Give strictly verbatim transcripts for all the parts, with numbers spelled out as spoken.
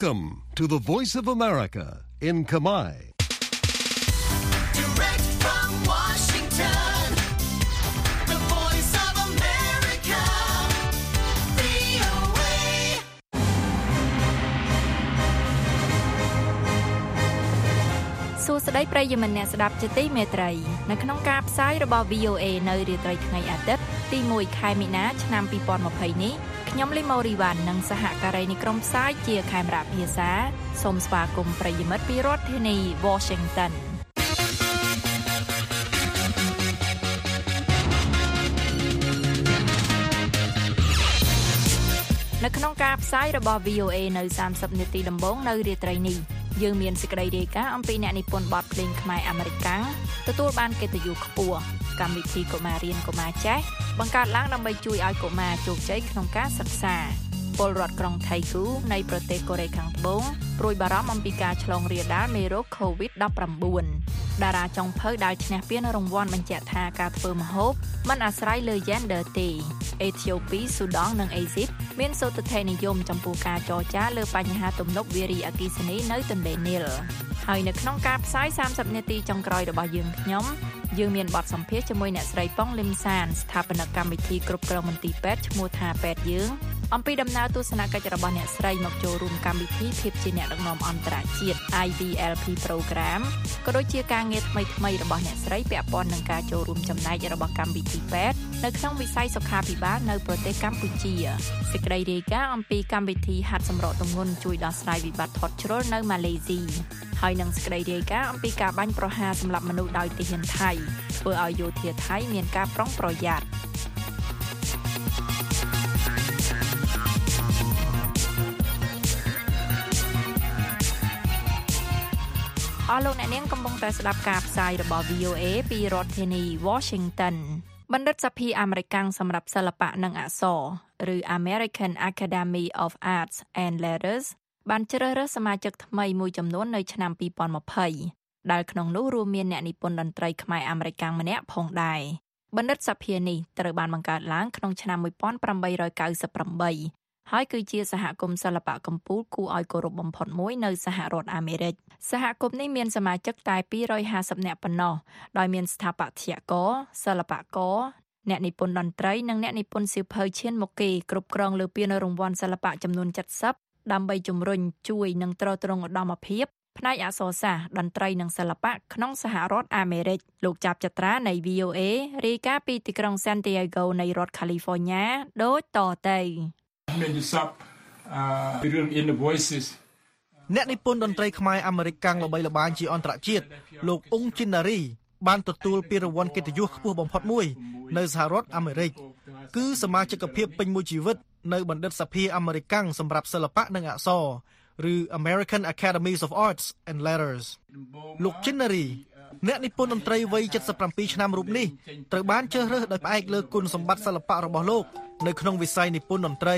Welcome to the Voice of America in Khmer. Direct from Washington, the Voice of America, វី អូ เอសួស្តីប្រិយមិត្តអ្នកស្ដាប់ជាទីមេត្រីនៅក្នុងការផ្សាយរបស់ វី អូ เอ នៅរាត្រីថ្ងៃអាទិត្យទីមួយខែមីនាឆ្នាំពីរពាន់ម្ភៃនេះខ្ញុំលីម៉ូរីវ៉ាន់និងសហការីនៃក្រុមផ្សាយជាខេមរៈភាសាសូមស្វាគមន៍ប្រិយមិត្តពីរដ្ឋធានី Washington នៅក្នុងការផ្សាយរបស់ វី អូ เอ នៅសាមសិបនាទីដំបូងនៅរាត្រីនេះយើងមានសេចក្តីរាយការណ៍អំពីអ្នកនិពន្ធបទភ្លេងខ្មែរអាមេរិកាំងទទួលបានកិត្តិយសខ្ពស់កម្មវិធីកុមាររៀនកុមារចេះបង្កើតឡើងដើម្បីជួយឲ្យកុមារជោគជ័យក្នុងការសិក្សាពលរដ្ឋក្រុងថៃគូនៃប្រទេសកូរ៉េខាងត្បូងព្រួយបារម្ភអំពីការឆ្លងរាលដាលមេរោគ កូវីដ ដប់ប្រាំបួន តារាចុងភៅដែលឈ្នះពានរង្វាន់បញ្ជាក់ថាការធ្វើម្ហូបមិនអាស្រ័យលើ gender ទេអេធីអូពី ស៊ូដង់និងអេស៊ីបមានសោទិដ្ឋិនិយមចំពោះការចរចាលើបញ្ហាទំនប់វារីអគ្គិសនីនៅទន្លេនីលហើយនៅក្នុងការផ្សាយសាមសិបនាទីចុងក្រោយរបស់យើងខ្ញុំយើងមានបទសម្ភាសន៍ជាមួយអ្នកស្រីប៉ុងលឹមសានស្ថាបនិកកម្មវិធីគ្រប់គ្រងមន្ទីរពេទ្យឈ្មោះថាពេទ្យយើងអំពីដំណើរទស្សនកិច្ចរបស់អ្នកស្រីមកចូលរួមកម្មវិធីភាពជាអ្នកដឹកនាំអន្តរជាតិ ไอ វី แอล พี Program ក៏ដូចជាការងារថ្មីៗរបស់អ្នកស្រីពាក់ព័ន្ធនឹងការចូលរួមចំណែករបស់កម្មវិធីពេទ្យនៅក្នុងវិស័យសុខាភិបាលនៅប្រទេសកម្ពុជាសេចក្តីរាយការណ៍អំពីកម្មវិធីហាត់សម្រកទម្ងន់ជួយដោះស្រាយវិបត្តិថតជ្រុលនៅម៉ាឡេស៊ីហើយនឹងសេចក្តីរាយការណ៍អំពីការបាញ់ប្រហារសម្លាប់មនុស្សដោយទាហានថៃធ្វើឲ្យយោធាថៃមានការប្រុងប្រយ័ត្នអស់លោកអ្នកនាងកំពុងតែស្ដាប់ការផ្សាយរបស់ វី អូ เอ ពីរដ្ឋធានី Washington បណ្ឌិតសភាអាមេរិកសម្រាប់សិល្បៈនិងអក្សរឬ American Academy of Arts and Letters បានជ្រើសរើសសមាជិកថ្មីមួយចំនួននៅឆ្នាំពីរពាន់ម្ភៃដែលក្នុងនោះរួមមានអ្នកនិពន្ធតន្ត្រីខ្មែរអាមេរិកម្នាក់ផងដែរបណ្ឌិតសភានេះត្រូវបានបង្កើតឡើងក្នុងឆ្នាំmột nghìn tám trăm chín mươi támហើយគឺជាសហគមន៍សិល្បៈកម្ពុជាគួរឲ្យគោរពបំផុតមួយនៅសហរដ្ឋអាមេរិកសហគមន៍នេះមានសមាជិកតែពីររយห้าสิบនាក់ប៉ុណ្ណោះដោយមានស្ថាបត្យករសិល្បករអ្នកនិពន្ធតន្ត្រីនិងអ្នកនិពន្ធសៀវភៅឈានមុខគេគ្រប់គ្រងលើពានរង្វាន់សិល្បៈចំនួនเจ็ดสิบដើម្បីជំរុញជួយនិងទ្រទ្រង់ឧត្តមភាពផ្នែកអក្សរសាស្ត្រតន្ត្រីនិងសិល្បៈក្នុងសហរដ្ឋអាមេរិកលោកចាប់ចត្រានៃ វី អូ เอ រាយការណ៍ពីទីក្រុង San Diego នៃរដ្ឋ California ដូចតទៅមានស័ព្ទអឺរឿង In the Voices អ្នកនិពន្ធតន្ត្រីខ្មែរអាមេរិកកាំងល្បីល្បាញជាអន្តរជាតិលោកអ៊ុងជីនណារីបានទទួលពានរង្វាន់កិត្តិយសខ្ពស់បំផុតមួយនៅសហរដ្ឋអាមេរិកគឺសមាជិកភាពពេញមួយជីវិតនៅបណ្ឌិតសភាអាមេរិកកាំងសម្រាប់សិល្បៈនិងអក្សរឬ American Academy of Arts and Letters លោកជីនណារីអ្នកនិពន្ធតន្ត្រីវ័យเจ็ดสิบเจ็ดឆ្នាំរូបនេះត្រូវបានជ្រើសរើសដោយផ្អែកលើគុណសម្បត្តិសិល្បៈរបស់លោកនៅក្នុងវិស័យនិពន្ធតន្ត្រី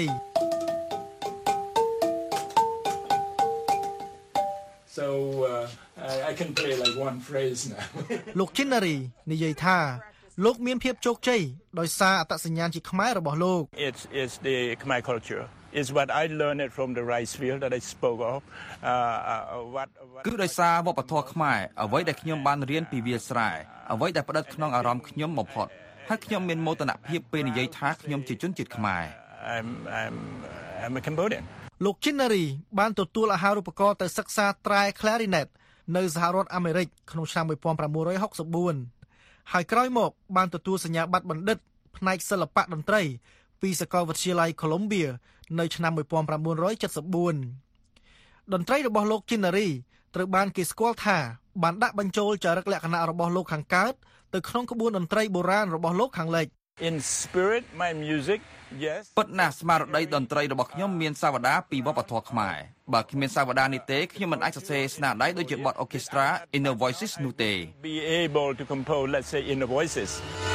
So uh, I can play like one phrase now លោកជីនណារីនិយាយថាលោកមានភាពជោគជ័យដោយសារអត្តសញ្ញាណជាខ្មែររបស់លោក It's it's the Khmer culture is what I learned it from the rice field that I spoke of uh, uh what គឺដោយសារវប្បធម៌ខ្មែរអ្វីដែលខ្ញុំបានរៀនពីវាលស្រែអ្វីដែលផ្ដិតក្នុងអារម្មណ៍ខ្ញុំបំផុតហើយខ្ញុំមានមោទនភាពពេលនិយាយថាខ្ញុំជាជនជាតិខ្មែរ I'm I'm I'm a Cambodian លោកជីនណារីបានទទួលអាហារូបករណ៍ទៅសិក្សាត្រែ Clarinet នៅសហរដ្ឋអាមេរិកក្នុងឆ្នាំmột nghìn chín trăm sáu mươi tưហើយក្រោយមកបានទទួលសញ្ញាបត្របណ្ឌិតផ្នែកសិល្បៈតន្ត្រីពីសាកលវិទ្យាល័យ Columbia នៅឆ្នាំmột nghìn chín trăm七mươi tưតន្ត្រីរបស់លោកជីនណារីត្រូវបានគេស្គាល់ថាបានដាក់បញ្ចូលចរិតលក្ខណៈរបស់លោកខាងកើតទៅក្នុងក្បួនតន្ត្រីបុរាណរបស់លោកខាងលិច In spirit my music yes ពិតណាស់ស្មារតីតន្ត្រីរបស់ខ្ញុំមានសាវតាពីវប្បធម៌ខ្មែរបើគ្មានសាវតានេះទេខ្ញុំមិនអាចសរសេរស្នាដៃដូចជាបទ Orchestra In the Voices នោះទេ be able to compose let's say In the Voices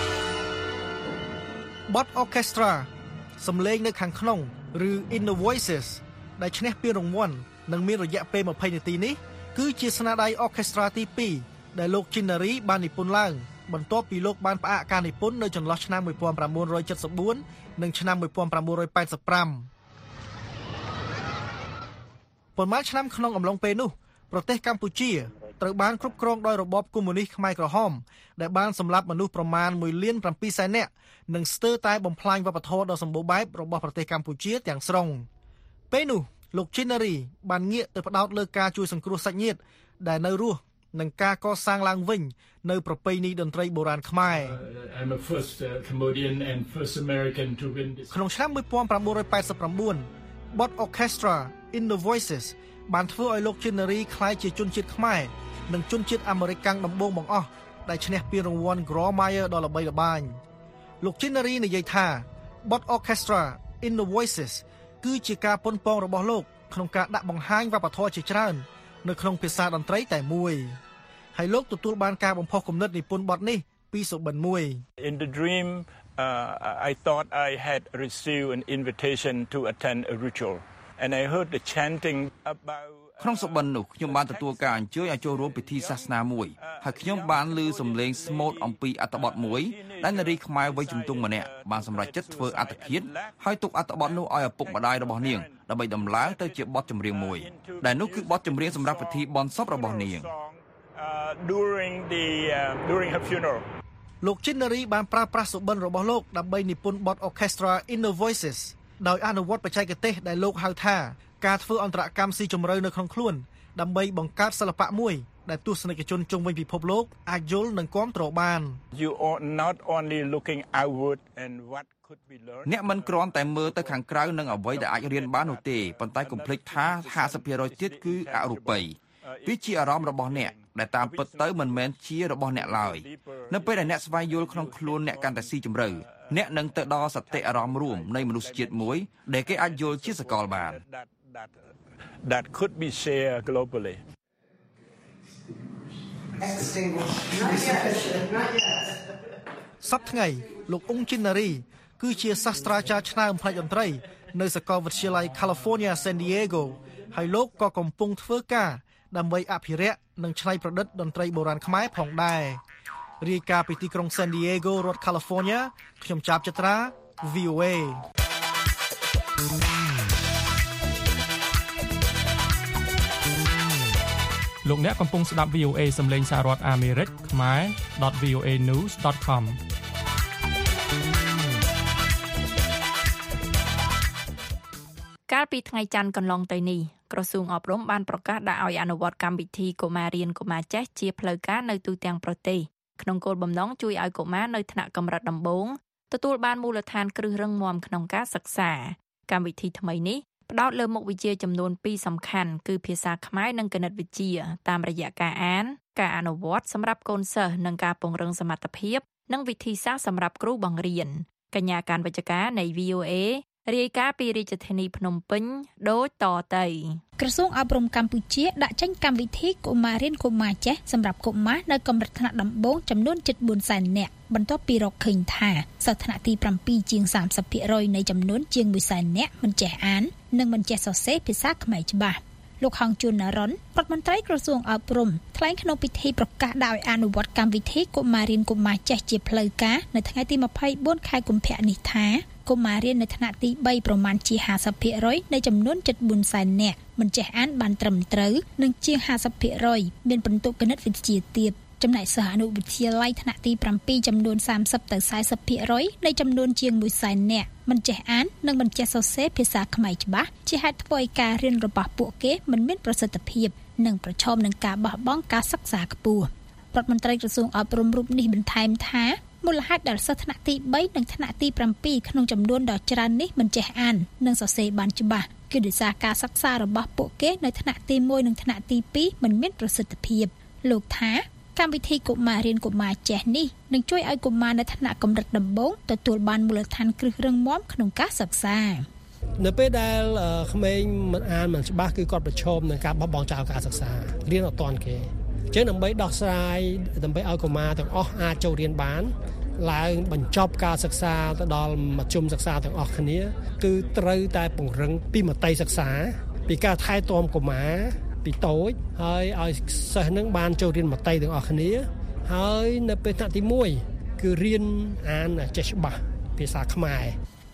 បទ Orchestra សំឡេងនៅខាងក្នុងឬ In the Voices ដែលឈ្នះពានរង្វាន់និងមានរយៈពេលยี่สิบនាទីនេះគឺជាស្នាដៃ Orchestra ទីពីរដែលលោកជីនណារីបាននិពន្ធឡើងបន្ទាប់ពីលោកបានផ្អាកការនិពន្ធនៅចន្លោះឆ្នាំmột nghìn chín trăm七mươi tưនិងឆ្នាំmột nghìn chín trăm tám mươi lăm ប៉ុន្មានឆ្នាំក្នុងអំឡុងពេលនោះប្រទេសកម្ពុជាត្រូវបានគ្រប់គ្រងដោយរបបកុម្មុយនីសខ្មែរក្រហមដែលបានសម្លាប់មនុស្សប្រមាណមួយលានប្រាំពីរសែននាក់និងស្ទើរតែបំផ្លាញវប្បធម៌ដ៏សម្បូរបែបរបស់ប្រទេសកម្ពុជាទាំងស្រុងពេលនោះលោក Chinnery បានងាកទៅផ្ដោតលើការជួយសង្គ្រោះសាច់ញាតិដែលនៅរស់និងការកសាងឡើងវិញនៅប្រពៃណីតន្ត្រីបុរាណខ្មែរ I'm a first uh, Cambodian and first American to win this. ក្នុងឆ្នាំnineteen eighty-nine បទ Orchestra in the Voices បានធ្វើឲ្យលោក Chinnery ក្លាយជាជនជាតិខ្មែរនិងជនជាតិអាមេរិកកាំងដំបូងបង្អស់ដែលឈ្នះពានរង្វាន់ Grawemeyer ដ៏ល្បីល្បាញលោក Chinnery និយាយថាបទ Orchestra in the Voices គឺជាការប៉ុនប៉ងរបស់លោកក្នុងការដាក់បង្ហាញវប្បធម៌ជាច្រើននៅក្នុងភាសាតន្ត្រីតែមួយហើយលោកទទួលបានការបំផុសគំនិតនិពន្ធបទនេះពីសុបិនមួយ In the dream uh, I thought I had received an invitation to attend a ritual and I heard the chanting about ក្នុងសុបិននោះខ្ញុំបានទទួលការអញ្ជើញឲ្យចូលរួមពិធីសាសនាមួយហើយខ្ញុំបានឮសំឡេងស្មូតអំពីអត្ថបទមួយដែលនារីខ្មែរវ័យជំទង់ម្នាក់បានសម្រេចចិត្តធ្វើអត្តឃាតហើយទុកអត្ថបទនោះឲ្យឪពុកម្ដាយរបស់នាងដើម្បីដំឡើងទៅជាបទចម្រៀងមួយដែលនោះគឺបទចម្រៀងសម្រាប់ពិធីបុណ្យសពរបស់នាង during the uh, during her funeral លោក Chinnery បានប្រើប្រាស់សុបិនរបស់លោកដើម្បីនិពន្ធបទ Orchestra in the Voices ដោយអនុវត្តបច្ចេកទេសដែលលោកហៅថាការធ្វើអន្តរកម្មស៊ីជម្រៅនៅក្នុងខ្លួនដើម្បីបង្កើតសិល្បៈមួយដែលទស្សនិកជនជុំវិញពិភពលោកអាចយល់និងគាំទ្របាន You are not only looking outward and what could be learned អ្នកមិនគ្រាន់តែមើលទៅខាងក្រៅនិងអ្វីដែលអាចរៀនបាននោះទេប៉ុន្តែកុំភ្លេចថាfifty percentទៀតគឺអរូបីវាជាអារម្មណ៍របស់អ្នកដែលតាមពិតទៅមិនមែនជារបស់អ្នកឡើយនៅពេលដែលអ្នកស្វែងយល់ក្នុងខ្លួនអ្នកកាន់តែស៊ីជម្រៅអ្នកនឹងទៅដល់សតិអារម្មណ៍រួមនៃមនុស្សជាតិមួយដែលគេអាចយល់ជាសកលបាន that that could be shared globally សប្តាហ៍ថ្ងៃលោកអ៊ុង Chinnery គឺជាសាស្ត្រាចារ្យឆ្នើមផ្នែកតន្ត្រីនៅសាកលវិទ្យាល័យ California San Diego ហើយលោកក៏កំពុងធ្វើការដើម្បីអភិរក្សនិងច្នៃប្រឌិតតន្ត្រីបុរាណខ្មែរផងដែររាយការណ៍ពីទីក្រុង San Diego រដ្ឋ California ខ្ញុំចាប់ចត្រា V O A លោកអ្នកកំពុងស្ដាប់ V O A សំឡេងសហរដ្ឋអាមេរិកខ្មែរ .v o a news dot com កាលពីថ្ងៃច័ន្ទកន្លងទៅនេះក្រសួងអប់រំបានប្រកាសដាក់ឲ្យអនុវត្តកម្មវិធីកុមាររៀនកុមារចេះជាផ្លូវការនៅទូទាំងប្រទេសក្នុងគោលបំណងជួយឲ្យកុមារនៅថ្នាក់កម្រិតដំបូងទទួលបានមូលដ្ឋានគ្រឹះរឹងមាំក្នុងការសិក្សាកម្មវិធីថ្មីនេះផ្ដោតលើមុខវិជ្ជាចំនួនពីរសំខាន់គឺភាសាខ្មែរនិងគណិតវិទ្យាតាមរយៈការអានការអនុវត្តសម្រាប់កូនសិស្សនិងការពង្រឹងសមត្ថភាពនិងវិធីសាស្ត្រសម្រាប់គ្រូបង្រៀនកញ្ញាការវិជ្ជការនៃ V O A រាយការណ៍ពីរាជធានីភ្នំពេញដូចតទៅក្រសួងអប់រំកម្ពុជាដាក់ចេញកម្មវិធីកុមាររៀនកុមារចេះសម្រាប់កុមារនៅកម្រិតថ្នាក់ដំបូងចំនួនជិតfourសែននាក់បន្ទាប់ពីរកឃើញថាសិស្សថ្នាក់ទីsevenជាងthirty percentនៃចំនួនជាងoneសែននាក់មិនចេះអាននិងមិនចេះសរសេរភាសាខ្មែរច្បាស់លោកហងជួននរ៉ុនរដ្ឋមន្ត្រីក្រសួងអប់រំថ្លែងក្នុងពិធីប្រកាសដាក់ឲ្យអនុវត្តកម្មវិធីកុមាររៀនកុមារចេះជាផ្លូវការនៅថ្ងៃទីtwenty-fourខែកុម្ភៈនេះថាកុមាររៀននៅថ្នាក់ទីthreeប្រមាណជាfifty percentនៃចំនួនជិតfourសែននាក់មិនចេះអានបានត្រឹមត្រូវនិងជាងfifty percentមានពិន្ទុគណិតវិទ្យាទាបចំណែកសិស្សអនុវិទ្យាល័យថ្នាក់ទីsevenចំនួនthirtyទៅforty percentនៃចំនួនជាងoneសែននាក់មិនចេះអាននិងមិនចេះសរសេរភាសាខ្មែរច្បាស់ជាហេតុធ្វើឲ្យការរៀនរបស់ពួកគេមិនមានប្រសិទ្ធភាពនិងប្រឈមនឹងការបោះបង់ការសិក្សាខ្ពស់រដ្ឋមន្ត្រីក្រសួងអប់រំរូបនេះបន្ថែមថាមូលហេតុដែលសិស្សថ្នាក់ទីthreeនិងថ្នាក់ទីsevenក្នុងចំនួនដ៏ច្រើននេះមិនចេះអាននិងសរសេរបានច្បាស់គឺដោយសារការសិក្សារបស់ពួកគេនៅថ្នាក់ទីoneនិងថ្នាក់ទីtwoមិនមានប្រសិទ្ធភាពលោកថាកម្មវិធីកុមាររៀនកុមារចេះនេះនឹងជួយឲ្យកុមារនៅថ្នាក់កម្រិតដំបូងទទួលបានមូលដ្ឋានគ្រឹះរឹងមាំក្នុងការសិក្សានៅពេលដែលក្មេងមិនអានមិនច្បាស់គឺគាត់ប្រឈមនឹងការបោះបង់ចោលការសិក្សារៀនអត់ទាន់គេអញ្ចឹងដើម្បីដោះស្រាយដើម្បីឲ្យកុមារទាំងអស់អាចចូលរៀនបានឡើងបញ្ចប់ការសិក្សាទៅដល់មធ្យមសិក្សាទាំងអស់គ្នាគឺត្រូវតែពង្រឹងពីមត្តេយ្យសិក្សាពីការថែទាំកុមារពីតូចហើយឲ្យសិស្សនឹងបានចូលរៀនមត្តេយ្យទាំងអស់គ្នាហើយនៅពេលថ្នាក់ទីoneគឺរៀនអានចេះច្បាស់ភាសាខ្មែរ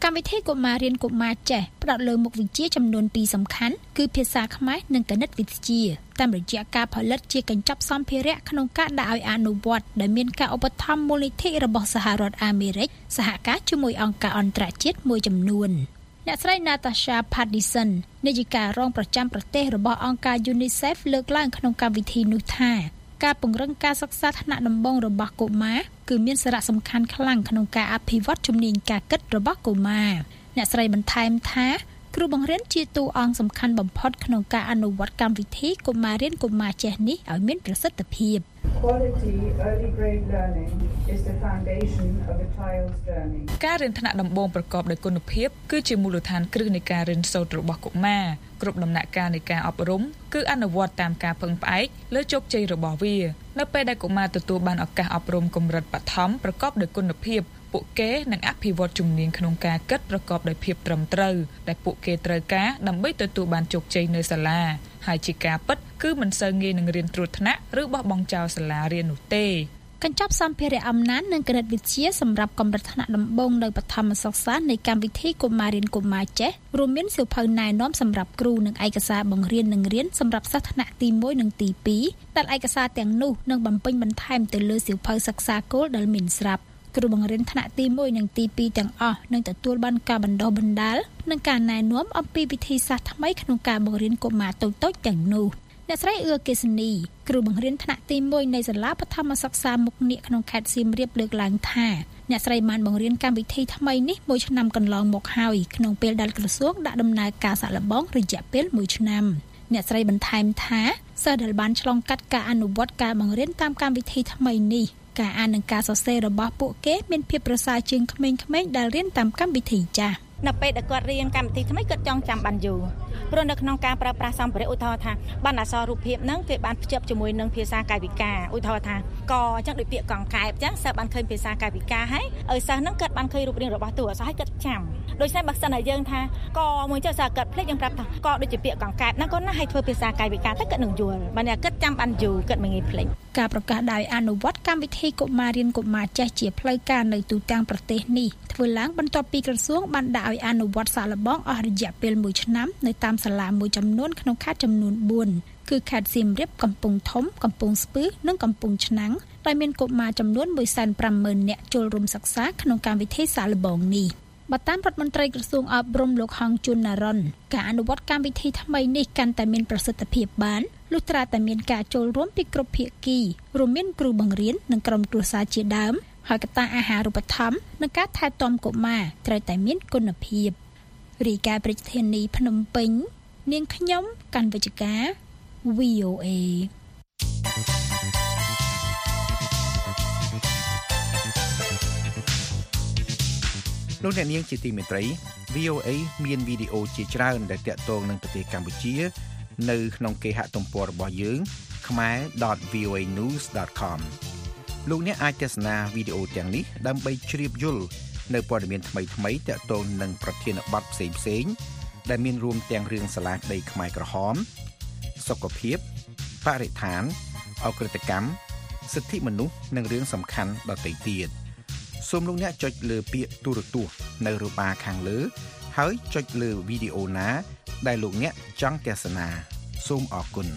កម្មវិធីកុមាររៀនកុមារចេះផ្ដោតលើមុខវិជ្ជាចំនួនពីរសំខាន់គឺភាសាខ្មែរនិងគណិតវិទ្យាតាមរយៈការផលិតជាកញ្ចប់សម្ភារៈក្នុងការដាក់ឲ្យអនុវត្តដែលមានការឧបត្ថម្ភមូលនិធិរបស់សហរដ្ឋអាមេរិកសហការជាមួយអង្គការអន្តរជាតិមួយចំនួនអ្នកស្រី Natasha Pattison នាយិការរងប្រចាំប្រទេសរបស់អង្គការ UNICEF លើកឡើងក្នុងកម្មវិធីនោះថាការពង្រឹងការសិក្សាថ្នាក់ដំបូងរបស់កុមារគឺមានសារៈសំខាន់ខ្លាំងក្នុងការអភិវឌ្ឍជំនាញការគិតរបស់កុមារអ្នកស្រីបន្ថែមថាគ្រូបង្រៀនជាតួអង្គសំខាន់បំផុតក្នុងការអនុវត្តកម្មវិធីកុមាររៀនកុមារចេះនេះឲ្យមានប្រសិទ្ធភាព Quality early grade learning is the foundation of a child's learning. ការរៀនថ្នាក់ដំបូងប្រកបដោយគុណភាពគឺជាមូលដ្ឋានគ្រឹះនៃការរៀនសូត្ររបស់កុមារគ្រប់ដំណាក់កាលនៃការអប់រំគឺអនុវត្តតាមការពឹងផ្អែកលើជោគជ័យរបស់វានៅពេលដែលកុមារទទួលបានឱកាសអប់រំកម្រិតបឋមប្រកបដោយគុណភាពពួកគេនឹងអភិវឌ្ឍជំនាញក្នុងការគិតប្រកបដោយភាពត្រឹមត្រូវដែលពួកគេត្រូវការដើម្បីទទួលបានជោគជ័យនៅសាលាហើយជាការពិតគឺមិនសូវងាយនឹងរៀនត្រួតថ្នាក់ឬបោះបង់ចោលសាលារៀននោះទេកញ្ចប់សម្ភារៈអំណាចនិងគណិតវិទ្យាសម្រាប់កម្រិតថ្នាក់ដំបូងនៅបឋមសិក្សានៃកម្មវិធីកុមាររៀនកុមារចេះរួមមានសៀវភៅណែនាំសម្រាប់គ្រូនិងឯកសារបង្រៀននិងរៀនសម្រាប់សិស្សថ្នាក់ទីមួយនិងទីពីរដែលឯកសារទាំងនោះនឹងបំពេញបន្ថែមទៅលើសៀវភៅសិក្សាគោលដែលមានស្រាប់គ្រូបង្រៀនថ្នាក់ទីមួយនិងទីពីរទាំងអស់នឹងទទួលបានការបណ្ដុះបណ្ដាលនិងការណែនាំអំពីវិធីសាស្ត្រថ្មីក្នុងការបង្រៀនកុមារតូចៗទាំងនោះអ្នកស្រីអឿកេសនីគ្រូបង្រៀនថ្នាក់ទីមួយនៃសាលាបឋមសិក្សាមុខនាគក្នុងខេត្តសៀមរាបលើកឡើងថាអ្នកស្រីបានបង្រៀនកម្មវិធីថ្មីនេះមួយឆ្នាំកន្លងមកហើយក្នុងពេលដែលក្រសួងដាក់ដំណើរការសាកល្បងរយៈពេលមួយឆ្នាំអ្នកស្រីបន្ថែមថាសិស្សដែលបានឆ្លងកាត់ការអនុវត្តការបង្រៀនតាមកម្មវិធីថ្មីនេះការអាននិងការសរសេររបស់ពួកគេមានភាពប្រសើរជាងក្មេងៗដែលរៀនតាមកម្មវិធីចាស់នៅពេលដែលគាត់រៀនកម្មវិធីថ្មីគាត់ចង់ចាំបានយូរព្រោះនៅក្នុងការប្រើប្រាស់សម្ភារៈឧទាហរណ៍ថាបណ្ណអក្សររូបភាពហ្នឹងគេបានភ្ជាប់ជាមួយនឹងភាសាកាយវិការឧទាហរណ៍ថាកអញ្ចឹងដូចពាក្យកង្កែបអញ្ចឹងសិស្សបានឃើញភាសាកាយវិការហើយឲ្យសិស្សហ្នឹងគាត់បានឃើញរូបរាងរបស់តួអក្សរហើយគាត់ចាំដូច្នេះបើសិនតែយើងថាកមួយចុះសិស្សគាត់ភ្លេចយើងប្រាប់ថាកដូចជាពាក្យកង្កែបហ្នឹងគាត់ណាឲ្យធ្វើភាសាកាយវិការទៅគាត់នឹងយល់បើអ្នកគាត់ចាំបានយូរគាត់មិនងាយភ្លេចការប្រកាសដោយអនុវត្តកម្មវិធីកុមាររៀនកុមារចេះជាផ្លូវការនៅទូទាំងប្រទេសនេះធ្វើឡើងបន្ទាប់ពីក្រសួងបានដាក់ឲ្យអនុវត្តសាកល្បងអស់រយៈពេលមួយឆ្នាំនៅតាមសាលាមួយចំនួនក្នុងខេត្តចំនួនបួនគឺខេត្តសៀមរាបកំពង់ធំកំពង់ស្ពឺនិងកំពង់ឆ្នាំងដែលមានកុមារចំនួន មួយសែនប្រាំម៉ឺន នាក់ចូលរួមសិក្សាក្នុងកម្មវិធីសាកល្បងនេះបើតាមរដ្ឋមន្ត្រីក្រសួងអប់រំលោកហងជុនណារុនការអនុវត្តកម្មវិធីថ្មីនេះកាន់តែមានប្រសិទ្ធភាពបានលុះត្រាតែមានការចូលរួមពីគ្រប់ភាគីរួមមានគ្រូបង្រៀននិងក្រុមគ្រួសារជាដើមហើយកត្តាអាហារូបត្ថម្ភនិងការថែទាំកុមារត្រូវតែមានគុណភាពរាយការណ៍ពីធានីភ្នំពេញនាងខ្ញុំកាន់វិជ្ជការ វី អូ เอលោកអ្នកនាងជាទីមេត្រី វី អូ เอ មានវីដេអូជាច្រើនដែលទាក់ទងនឹងប្រទេសកម្ពុជានៅក្នុងគេហទំព័ររបស់យើង khmer dot v o a news dot com លោកអ្នកអាចទស្សនាវីដេអូទាំងនេះដើម្បីជ្រាបយល់នៅព័ត៌មានថ្មីៗទាក់ទងនឹងប្រធានបទផ្សេងៗដែលមានរួមទាំងរឿងសាលាក្តីខ្មែរក្រហមសុខភាពបរិស្ថានអក្រិតកម្មសិទ្ធិមនុស្សនិងរឿងសំខាន់ដទៃទៀតសូមលោកអ្នកចុចលើពាក្យទូរទស្សន៍នៅរបាខាងលើហើយចុចលើវីដេអូណាដែលលោកអ្នកចង់ទស្សនាសូមអរគុណ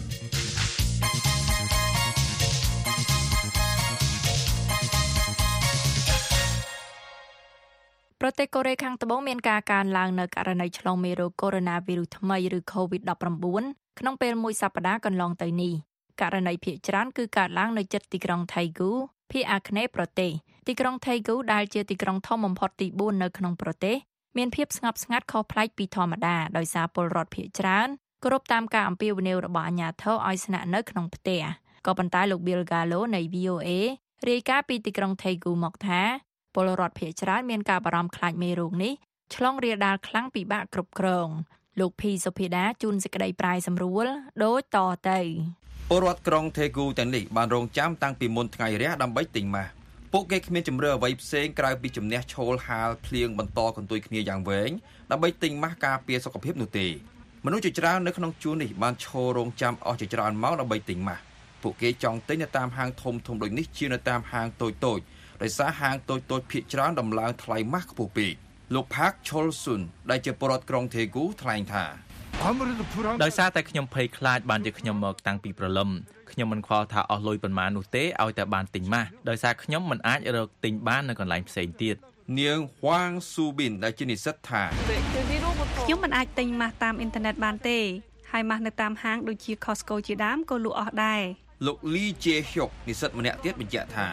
ប្រទេសកូរ៉េខាងត្បូងមានការកើនឡើងនៅករណីឆ្លងមេរោគកូវីដ -19 ថ្មីឬ COVID ដប់ប្រាំបួន ក្នុងពេលមួយសប្តាហ៍កន្លងទៅនេះករណីភាគច្រើនគឺកើតឡើងនៅជិតទីក្រុងថៃហ្គូភាគអាគ្នេយ៍ប្រទេសទីក្រុងថៃហ្គូដែលជាទីក្រុងធំបំផុតទីបួននៅក្នុងប្រទេសមានភាពស្ងប់ស្ងាត់ខុសប្លែកពីធម្មតាដោយសារពលរដ្ឋភាគច្រើនគោរពតាមការអំពាវនាវរបស់អាជ្ញាធរឲ្យស្នាក់នៅក្នុងផ្ទះក៏ប៉ុន្តែលោក Bill Gallo នៃ វី អូ เอ រាយការណ៍ពីទីក្រុងថៃហ្គូមកថាពលរដ្ឋភាគច្រើនមានការបារម្ភខ្លាចមេរោគនេះឆ្លងរាលដាលខ្លាំងពិបាកគ្រប់គ្រងលោកភីសុភីដាជួនសេចក្តីប្រាយសម្រួលដូចតទៅពលរដ្ឋក្រុងថេហ្គូទាំងនេះបានរងចាំតាំងពីមុនថ្ងៃរះដើម្បីទិញម៉ាស់ពួកគេគ្មានជំរឿអ្វីផ្សេងក្រៅពីជំនះឈោលហាលភ្លៀងបន្តកន្ទុយគ្នាយ៉ាងវែងដើម្បីទិញម៉ាស់ការពារសុខភាពនោះទេមនុស្សជាច្រើននៅក្នុងជួរនេះបានឈររងចាំអស់ជាច្រើនម៉ោងដើម្បីទិញម៉ាស់ពួកគេចង់ទិញនៅតាមហាងធំធំដូចនេះជានៅតាមហាងតូចតូចដោយសារហាងតូចតូចភាគច្រើនដំឡើងថ្លៃម៉ាស់ខ្ពស់ពេកលោក Park Cholsun ដែលជាពលរដ្ឋក្រុង Daegu ថ្លែងថាដោយសារតែខ្ញុំភ័យខ្លាចបានជាខ្ញុំមកតាំងពីព្រលឹមខ្ញុំមិនខ្វល់ថាអស់លុយប៉ុន្មាននោះទេឲ្យតែបានទិញម៉ាស់ដោយសារខ្ញុំមិនអាចរកទិញបាននៅកន្លែងផ្សេងទៀតនាង Hwang Subin ដែលជានិស្សិតថាខ្ញុំមិនអាចទិញម៉ាស់តាមអ៊ីនធឺណិតបានទេហើយម៉ាស់នៅតាមហាងដូចជា Costco ជាដើមក៏លក់អស់ដែរលោក Lee Jae-hyuk និស្សិតម្នាក់ទៀតបញ្ជាក់ថា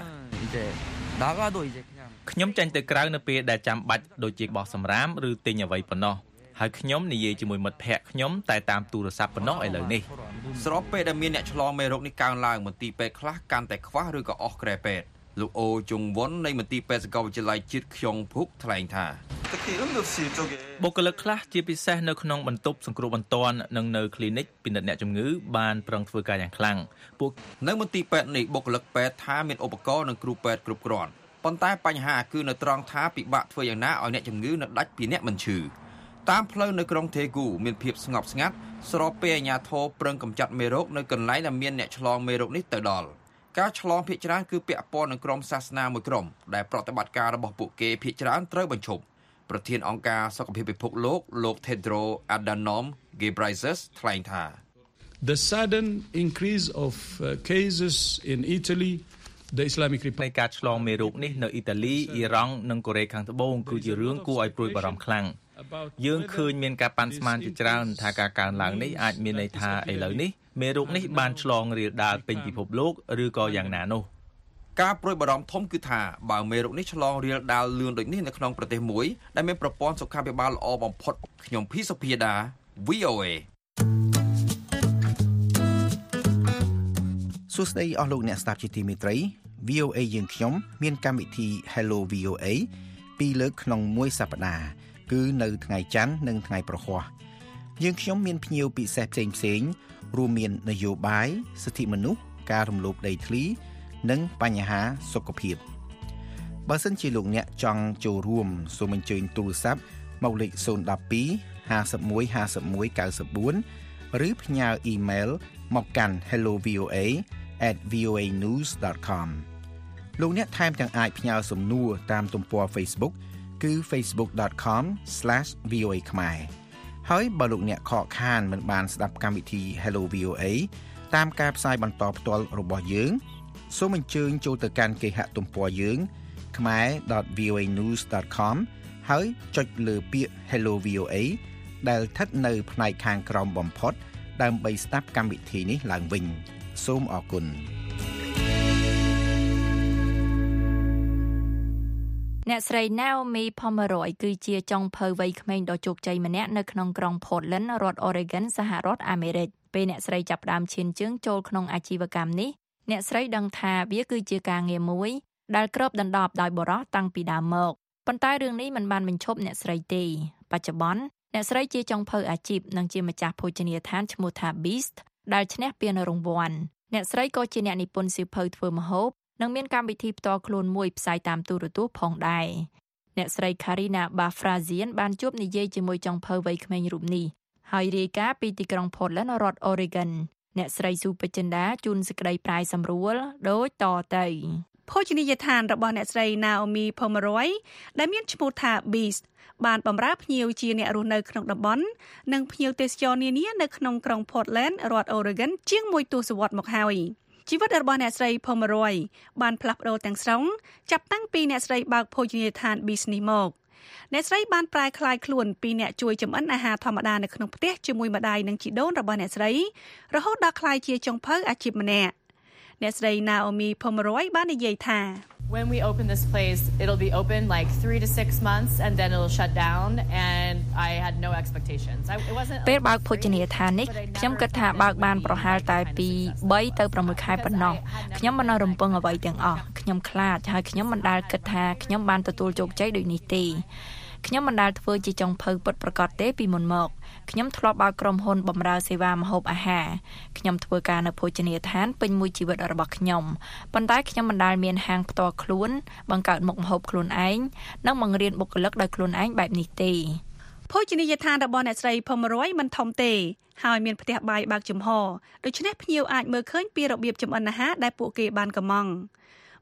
ខ្ញុំចាញ់ទៅក្រៅនៅពេលដែលចាំបាច់ដូចជាបោះសម្រាមឬទិញអ្វីប៉ុណ្ណោះហើយខ្ញុំនិយាយជាមួយមិត្តភ័ក្តិខ្ញុំតែតាមទូរស័ព្ទប៉ុណ្ណោះឥឡូវនេះស្របពេលដែលមានអ្នកឆ្លងមេរោគនេះកើនឡើងមន្ទីរពេទ្យខ្លះកាន់តែខ្វះឬក៏អស់គ្រែពេទ្យលោកអូជុងវុននៃមន្ទីរពេទ្យសាកលវិទ្យាល័យជាតិខ្យងភុកថ្លែងថាបុគ្គលិកខ្លះជាពិសេសនៅក្នុងបន្ទប់សង្គ្រោះបន្ទាន់និងនៅ clinic ពិនិត្យអ្នកជំងឺបានប្រឹងធ្វើការយ៉ាងខ្លាំងពួកនៅមន្ទីរពេទ្យនេះបុគ្គលិកពេទ្យថាមានឧបករណ៍និងគ្រូពេទ្យគ្រប់គ្រាន់ប៉ុន្តែបញ្ហាគឺនៅត្រង់ថាពិបាកធ្វើយ៉ាងណាឲ្យអ្នកជំងឺនៅដាច់ពីអ្នកមិនឈឺតាមផ្លូវនៅក្រុង Daegu មានភាពស្ងប់ស្ងាត់ស្របពេលអាជ្ញាធរប្រឹងកម្ចាត់មេរោគនៅកន្លែងដែលមានអ្នកឆ្លងមេរោគនេះទៅដល់ការឆ្លងភាគច្រើនគឺពាក់ព័ន្ធនឹងក្រុមសាសនាមួយក្រុមដែលប្រតិបត្តិការរបស់ពួកគេភាគច្រើនត្រូវបញ្ឈប់ប្រធានអង្គការសុខភាពពិភពលោកលោក Tedros Adhanom Ghebreyesus ថ្លែងថា The sudden increase of uh, cases in Italy the Islamic Republic នៃការឆ្លងមេរោគនេះនៅអ៊ីតាលីអ៊ីរ៉ង់និងកូរ៉េខាងត្បូងគឺជារឿងគួរឲ្យព្រួយបារម្ភខ្លាំងយើងឃើញមានការប៉ាន់ស្មានជាច្រើនថាការកើនឡើងនេះអាចមានន័យថាឥឡូវនេះមេរោគនេះបានឆ្លងរាលដាលពេញពិភពលោកឬក៏យ៉ាងណានោះការព្រួយបារម្ភធំគឺថាបើមេរោគនេះឆ្លងរាលដាលលឿនដូចនេះនៅក្នុងប្រទេសមួយដែលមានប្រព័ន្ធសុខាភិបាលល្អបំផុតខ្ញុំភីសុភាដា វី អូ អេសួស្តីអស់លោកអ្នកស្ដាប់ជាទីមេត្រី វី អូ អេ យើងខ្ញុំមានកម្មវិធី Hello វី អូ អេ ពីរលើកក្នុងមួយសប្តាហ៍គឺនៅថ្ងៃច័ន្ទនិងថ្ងៃប្រហ័សយើងខ្ញុំមានភ្ញៀវពិសេសផ្សេងៗរួមមាននយោបាយសិទ្ធិមនុស្សការរំលោភដីធ្លីនិងបញ្ហាសុខភាពបើសិនជាលោកអ្នកចង់ចូលរួមសូមអញ្ជើញទូរស័ព្ទមកលេខศูนย์ một hai ห้าสิบเอ็ด ห้าสิบเอ็ด เก้าสิบสี่ឬផ្ញើអ៊ីមែលមកកាន់ hello v o a at v o a news dot com លោកអ្នកថែមទាំងអាចផ្ញើសំណួរតាមទំព័រ Facebook គឺ facebook dot com slash v o a ខ្មែរហើយបើលោកអ្នកខកខានមិនបានស្ដាប់កម្មវិធី Hello វី អូ អេ តាមការផ្សាយបន្តផ្ទាល់របស់យើងសូមអញ្ជើញចូលទៅកាន់គេហទំព័រយើង khmae dot v o a news dot com ហើយចុចលើពាក្យ Hello វី អូ អេ ដែលស្ថិតនៅផ្នែកខាងក្រោមបំផុតដើម្បីស្ដាប់កម្មវិធីនេះឡើងវិញសូមអរគុណអ្នកស្រី Naomi Pomeroy គឺជាចុងភៅវ័យក្មេងដ៏ជោគជ័យម្នាក់នៅក្នុងក្រុង Portland រដ្ឋ Oregon សហរដ្ឋអាមេរិកពេលអ្នកស្រីចាប់ផ្ដើមឈានជើងចូលក្នុងអាជីវកម្មនេះអ្នកស្រីដឹងថាវាគឺជាការងារមួយដែលគ្របដណ្ដប់ដោយបុរសតាំងពីដើមមកប៉ុន្តែរឿងនេះមិនបានបញ្ឈប់អ្នកស្រីទេបច្ចុប្បន្នអ្នកស្រីជាចុងភៅអាជីពនិងជាម្ចាស់ភោជនីយដ្ឋានឈ្មោះថា Beast ដែលឈ្នះពានរង្វាន់អ្នកស្រីក៏ជាអ្នកនិពន្ធសៀវភៅធ្វើម្ហូបនិងមានកម្មវិធីផ្ទាល់ខ្លួនមួយផ្សាយតាមទូរទស្សន៍ផងដែរអ្នកស្រី Karina Bafrazian បានជួបនិយាយជាមួយចុងភៅវ័យក្មេងរូបនេះហើយរាយការណ៍ពីទីក្រុង Portland រដ្ឋ Oregon អ្នកស្រី Supachinda ជូនសេចក្តីប្រាយសម្រួលដូចតទៅភោជនីយដ្ឋានរបស់អ្នកស្រី Naomi Pomeroy ដែលមានឈ្មោះថា Beast បានបម្រើភ្ញៀវជាអ្នករស់នៅក្នុងតំបន់និងភ្ញៀវទេសចរនានានៅក្នុងក្រុង Portland រដ្ឋ Oregon ជាងមួយទសវត្សរ៍មកហើយជីវិតរបស់អ្នកស្រី Pomeroy បានផ្លាស់ប្ដូរទាំងស្រុងចាប់តាំងពីអ្នកស្រីបើកភោជនីយដ្ឋាន Beast នេះមកអ្នកស្រីបានប្រែក្លាយខ្លួនពីអ្នកជួយចម្អិនអាហារធម្មតានៅក្នុងផ្ទះជាមួយម្ដាយនិងជីដូនរបស់អ្នកស្រីរហូតដល់ក្លាយជាចុងភៅអាជីពម្នាក់អ្នកស្រី Naomi Pomeroy បាននិយាយថា When we open this place, it'll be open like three to six months and then it'll shut down and I had no expectations. I, it wasn't ពេលបើកភោជនីយដ្ឋាននេះខ្ញុំគិតថាបើកបានប្រហែលតែពីបីទៅប្រាំមួយខែប៉ុណ្ណោះខ្ញុំមិនរំពឹងអ្វីទាំងអស់ខ្ញុំខ្លាចហើយខ្ញុំមិនដែលគិតថាខ្ញុំបានទទួលជោគជ័យដូចនេះទេខ្ញុំមិនដែលធ្វើជាចុងភៅពិតប្រាកដទេពីមុនមកខ្ញុំធ្លាប់បើកក្រុមហ៊ុនបម្រើសេវាម្ហូបអាហារខ្ញុំធ្វើការនៅភោជនីយដ្ឋានពេញមួយជីវិតរបស់ខ្ញុំប៉ុន្តែខ្ញុំមិនដែលមានហាងផ្ទាល់ខ្លួនបង្កើតមុខម្ហូបខ្លួនឯងនិងបង្រៀនបុគ្គលិកដោយខ្លួនឯងបែបនេះទេភោជនីយដ្ឋានរបស់អ្នកស្រី Pomeroy មិនធំទេហើយមានផ្ទះបាយបើកចំហដូច្នេះភ្ញៀវអាចមើលឃើញពីរបៀបចម្អិនអាហារដែលពួកគេបានកម្មង់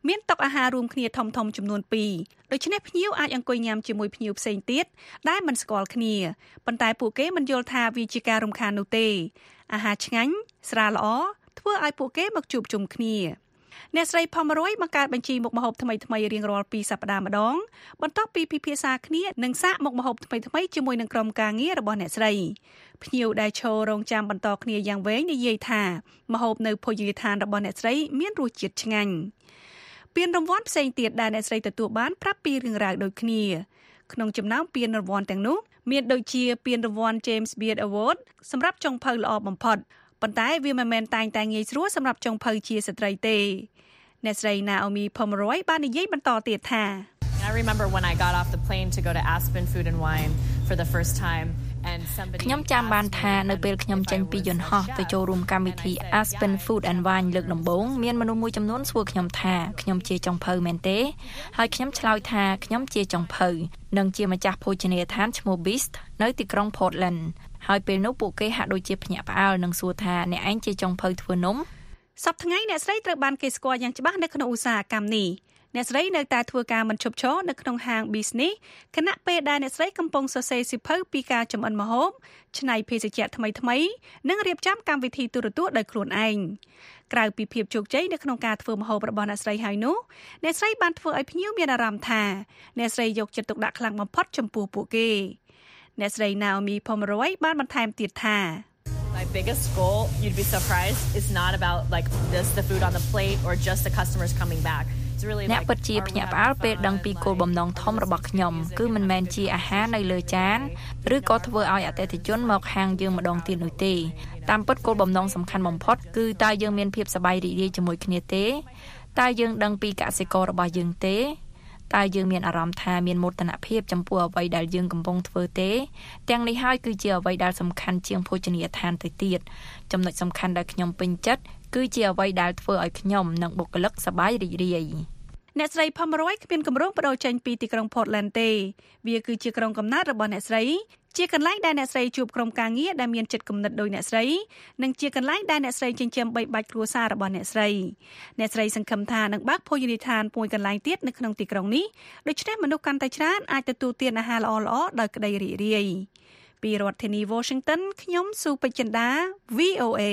មានតុអាហាររួមគ្នាធំៗចំនួនពីរដូច្នេះភ្ញៀវអាចអង្គុយញ៉ាំជាមួយភ្ញៀវផ្សេងទៀតដែលមិនស្គាល់គ្នាប៉ុន្តែពួកគេមិនយល់ថាវាជាការរំខាននោះទេអាហារឆ្ងាញ់ស្រាលល្អធ្វើឲ្យពួកគេមកជួបជុំគ្នាអ្នកស្រីផមរុយបង្កើតបញ្ជីមុខម្ហូបថ្មីៗរៀងរាល់ពីរសប្តាហ៍ម្ដងបន្ទាប់ពីពិភាក្សាគ្នានិងសាកមុខម្ហូបថ្មីៗជាមួយនឹងក្រុមការងាររបស់អ្នកស្រីភ្ញៀវដែលឈររងចាំបន្តគ្នាយ៉ាងវែងនិយាយថាម្ហូបនៅភោជនីយដ្ឋានរបស់អ្នកស្រីមានរសជាតិឆ្ងាញ់ពានរង្វាន់ផ្សេងទៀតដែលអ្នកស្រីទទួលបានប្រាប់ពីរឿងរ៉ាវដូចគ្នាក្នុងចំណោមពានរង្វាន់ទាំងនោះមានដូចជាពានរង្វាន់ James Beard Award សម្រាប់ចុងភៅល្អបំផុតប៉ុន្តែវាមិនមែនតែងតែងាយស្រួលសម្រាប់ចុងភៅជាស្ត្រីទេអ្នកស្រី Naomi Pomeroy បាននិយាយបន្តទៀតថា I remember when I got off the plane to go to Aspen Food and Wine for the first time and somebody ខ្ញុំចាំបានថានៅពេលខ្ញុំចេញពីយន្តហោះទៅចូលរួមកម្មវិធី Aspen Food and Wine លើកដំបូងមានមនុស្សមួយចំនួនសួរខ្ញុំថាខ្ញុំជាចុងភៅមែនទេហើយខ្ញុំឆ្លើយថាខ្ញុំជាចុងភៅនិងជាម្ចាស់ភោជនីយដ្ឋានឈ្មោះ Beast នៅទីក្រុង Portland ហើយពេលនោះពួកគេហាក់ដូចជាភ្ញាក់ផ្អើលនិងសួរថាអ្នកឯងជាចុងភៅធ្វើនំសប្តាហ៍ថ្ងៃអ្នកស្រីត្រូវបានគេស្គាល់យ៉ាងច្បាស់នៅក្នុងឧស្សាហកម្មនេះអ្នកស្រីនៅតែធ្វើការមិនឈប់ឈរនៅក្នុងហាង business ខណៈពេលដែលអ្នកស្រីកំពុងសរសេរសៀវភៅពីការចម្អិនម្ហូបច្នៃភេសជ្ជៈថ្មីៗនិងរៀបចំកម្មវិធីទូរទស្សន៍ដោយខ្លួនឯងក្រៅពីភាពជោគជ័យនៅក្នុងការធ្វើម្ហូបរបស់អ្នកស្រីហើយនោះអ្នកស្រីបានធ្វើឲ្យភ្ញៀវមានអារម្មណ៍ថាអ្នកស្រីយកចិត្តទុកដាក់ខ្លាំងបំផុតចំពោះពួកគេអ្នកស្រី Naomi Pomeroy បានបន្ថែមទៀតថា My biggest goal, you'd be surprised, is not about like this, the food on the plate, or just the customers coming back. It's really អ្នកពិតជាភ្ញាក់ផ្អើលពេលដឹងពីគោលបំណងធំរបស់ខ្ញុំគឺមិនមែនជាអាហារនៅលើចានឬក៏ធ្វើឲ្យអតិថិជនមកហាងយើងម្ដងទៀតនោះទេតាមពិតគោលបំណងសំខាន់បំផុតគឺតើយើងមានភាពសប្បាយរីករាយជាមួយគ្នាទេតើយើងដឹងពីកសិកររបស់យើងទេតើយើងមានអារម្មណ៍ថាមានមោទនភាពចំពោះអ្វីដែលយើងកំពុងធ្វើទេទាំងនេះហើយគឺជាអ្វីដែលសំខាន់ជាងភោជនីយដ្ឋានទៅទៀតចំណុចសំខាន់ដែលខ្ញុំពេញចិត្តគឺជាអ្វីដែលធ្វើឲ្យខ្ញុំនិងបុគ្គលិកសប្បាយរីករាយអ្នកស្រី Pomeroy គ្មានគម្រោងបដូរចេញពីទីក្រុង Portland ទេវាគឺជាក្រុងកំណើតរបស់អ្នកស្រីជាកន្លែងដែលអ្នកស្រីជួបក្រុមការងារដែលមានចិត្តគំនិតដូចអ្នកស្រីនិងជាកន្លែងដែលអ្នកស្រីចិញ្ចឹមបីបាច់គ្រួសាររបស់អ្នកស្រីអ្នកស្រីសង្ឃឹមថានឹងបើកភោជនីយដ្ឋានមួយកន្លែងទៀតនៅក្នុងទីក្រុងនេះដូច្នេះមនុស្សកាន់តែច្រើនអាចទទួលទានអាហារល្អៗដោយក្តីរីករាយពីរដ្ឋធានី Washington ខ្ញុំស៊ូពេជ្រចិន្តា V O A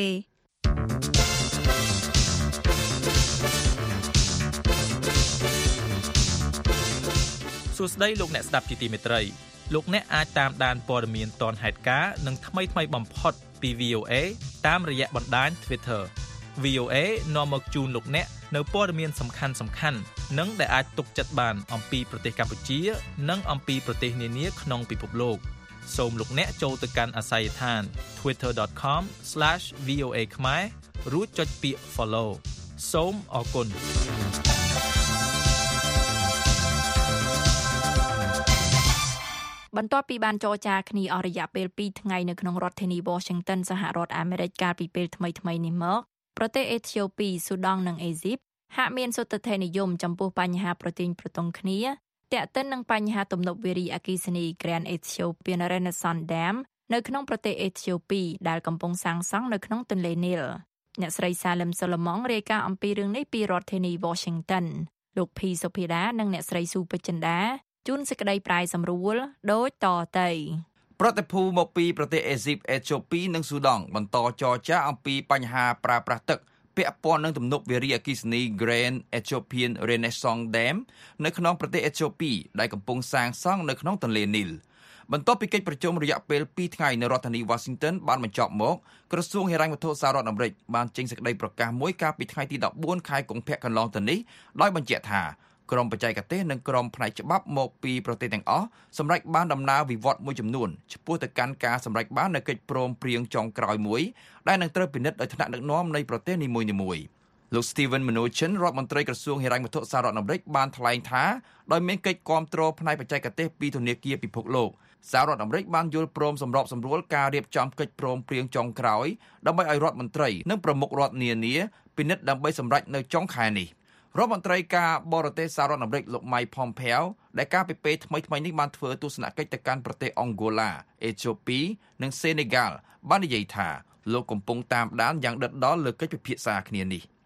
សួស្តីលោកអ្នកស្ដាប់ជាទីមេត្រីលោកអ្នកអាចតាមដានព័ត៌មានទាន់ហេតុការណ៍និងថ្មីថ្មីបំផុតពី V O A តាមរយៈបណ្ដាញ Twitter V O A នាំមកជូនលោកអ្នកនៅព័ត៌មានសំខាន់សំខាន់និងដែលអាចទុកចិត្តបានអំពីប្រទេសកម្ពុជានិងអំពីប្រទេសនានាក្នុងពិភពលោកសូមលោកអ្នកចូលទៅកាន់អាសយដ្ឋាន twitter dot com slash v o a khmer រួចចុចពាក្យ follow សូមអរគុណបន្ទាប់ពីបានចរចាគ្នាអស់រយៈពេលពីរថ្ងៃនៅក្នុងរដ្ឋធានី Washington សហរដ្ឋអាមេរិកកាលពីពេលថ្មីៗនេះមកប្រទេសអេធីអូពីស៊ូដង់និងអេស៊ីបហាក់មានសុទ្ធិនិយមចំពោះបញ្ហាប្រទាញប្រទង់គ្នាទាក់ទិននឹងបញ្ហាទំនប់វារីអគ្គិសនី Grand Ethiopian Renaissance Dam នៅក្នុងប្រទេសអេធីអូពីដែលកំពុងសាងសង់នៅក្នុងទន្លេនីលអ្នកស្រីសាលឹមសូឡូម៉ង់រាយការណ៍អំពីរឿងនេះពីរដ្ឋធានី Washington លោកភីសុភីដានិងអ្នកស្រីស៊ូពេជ្រចិន្តាជួនសេចក្តីប្រាយសម្រួលដូចតទៅប្រតិភូមកពីប្រទេសអេស៊ីបអេធីអូពីនិងស៊ូដង់បន្តចរចាអំពីបញ្ហាប្រើប្រាស់ទឹកពាក់ព័ន្ធនឹងទំនប់វារីអគ្គិសនី Grand Ethiopian Renaissance Dam នៅក្នុងប្រទេសអេធីអូពីដែលកំពុងសាងសង់នៅក្នុងទន្លេនីលបន្ទាប់ពីកិច្ចប្រជុំរយៈពេលពីរថ្ងៃនៅរដ្ឋធានី Washington បានបញ្ចប់មកក្រសួងហិរញ្ញវត្ថុសហរដ្ឋអាមេរិកបានចេញសេចក្តីប្រកាសមួយកាលពីថ្ងៃទីដប់បួនខែកុម្ភៈកន្លងទៅនេះដោយបញ្ជាក់ថាក្រុមបច្ចេកទេសនិងក្រុមផ្នែកច្បាប់មកពីប្រទេសទាំងអស់សម្រេចបានដំណើរវិវត្តមួយចំនួនឆ្ពោះទៅកាន់ការសម្រេចបាននូវកិច្ចព្រមព្រៀងចុងក្រោយមួយដែលនឹងត្រូវពិនិត្យដោយថ្នាក់ដឹកនាំនៃប្រទេសនីមួយៗលោក Steven Mnuchin រដ្ឋមន្ត្រីក្រសួងហិរញ្ញវត្ថុសហរដ្ឋអាមេរិកបានថ្លែងថាដោយមានកិច្ចគាំទ្រផ្នែកបច្ចេកទេសពីធនាគារពិភពលោកសហរដ្ឋអាមេរិកបានយល់ព្រមសម្របសម្រួលការរៀបចំកិច្ចព្រមព្រៀងចុងក្រោយដើម្បីឲ្យរដ្ឋមន្ត្រីនិងប្រមុខរដ្ឋនានាពិនិត្យដើម្បីសម្រេចនៅចុងខែនេះរដ្ឋមន្ត្រីការបរទេសសហរដ្ឋអាមេរិកលោក Mike Pompeo ដែលកាលពីពេលថ្មីៗនេះបានធ្វើទស្សនកិច្ចទៅកាន់ប្រទេសអង់ហ្គោឡាអេធីអូពីនិងសេនេហ្គាល់បាននិយាយថាលោកកំពុងតាមដានយ៉ាងដិតដល់លើកិច្ចពិភាក្សាគ្នានេះ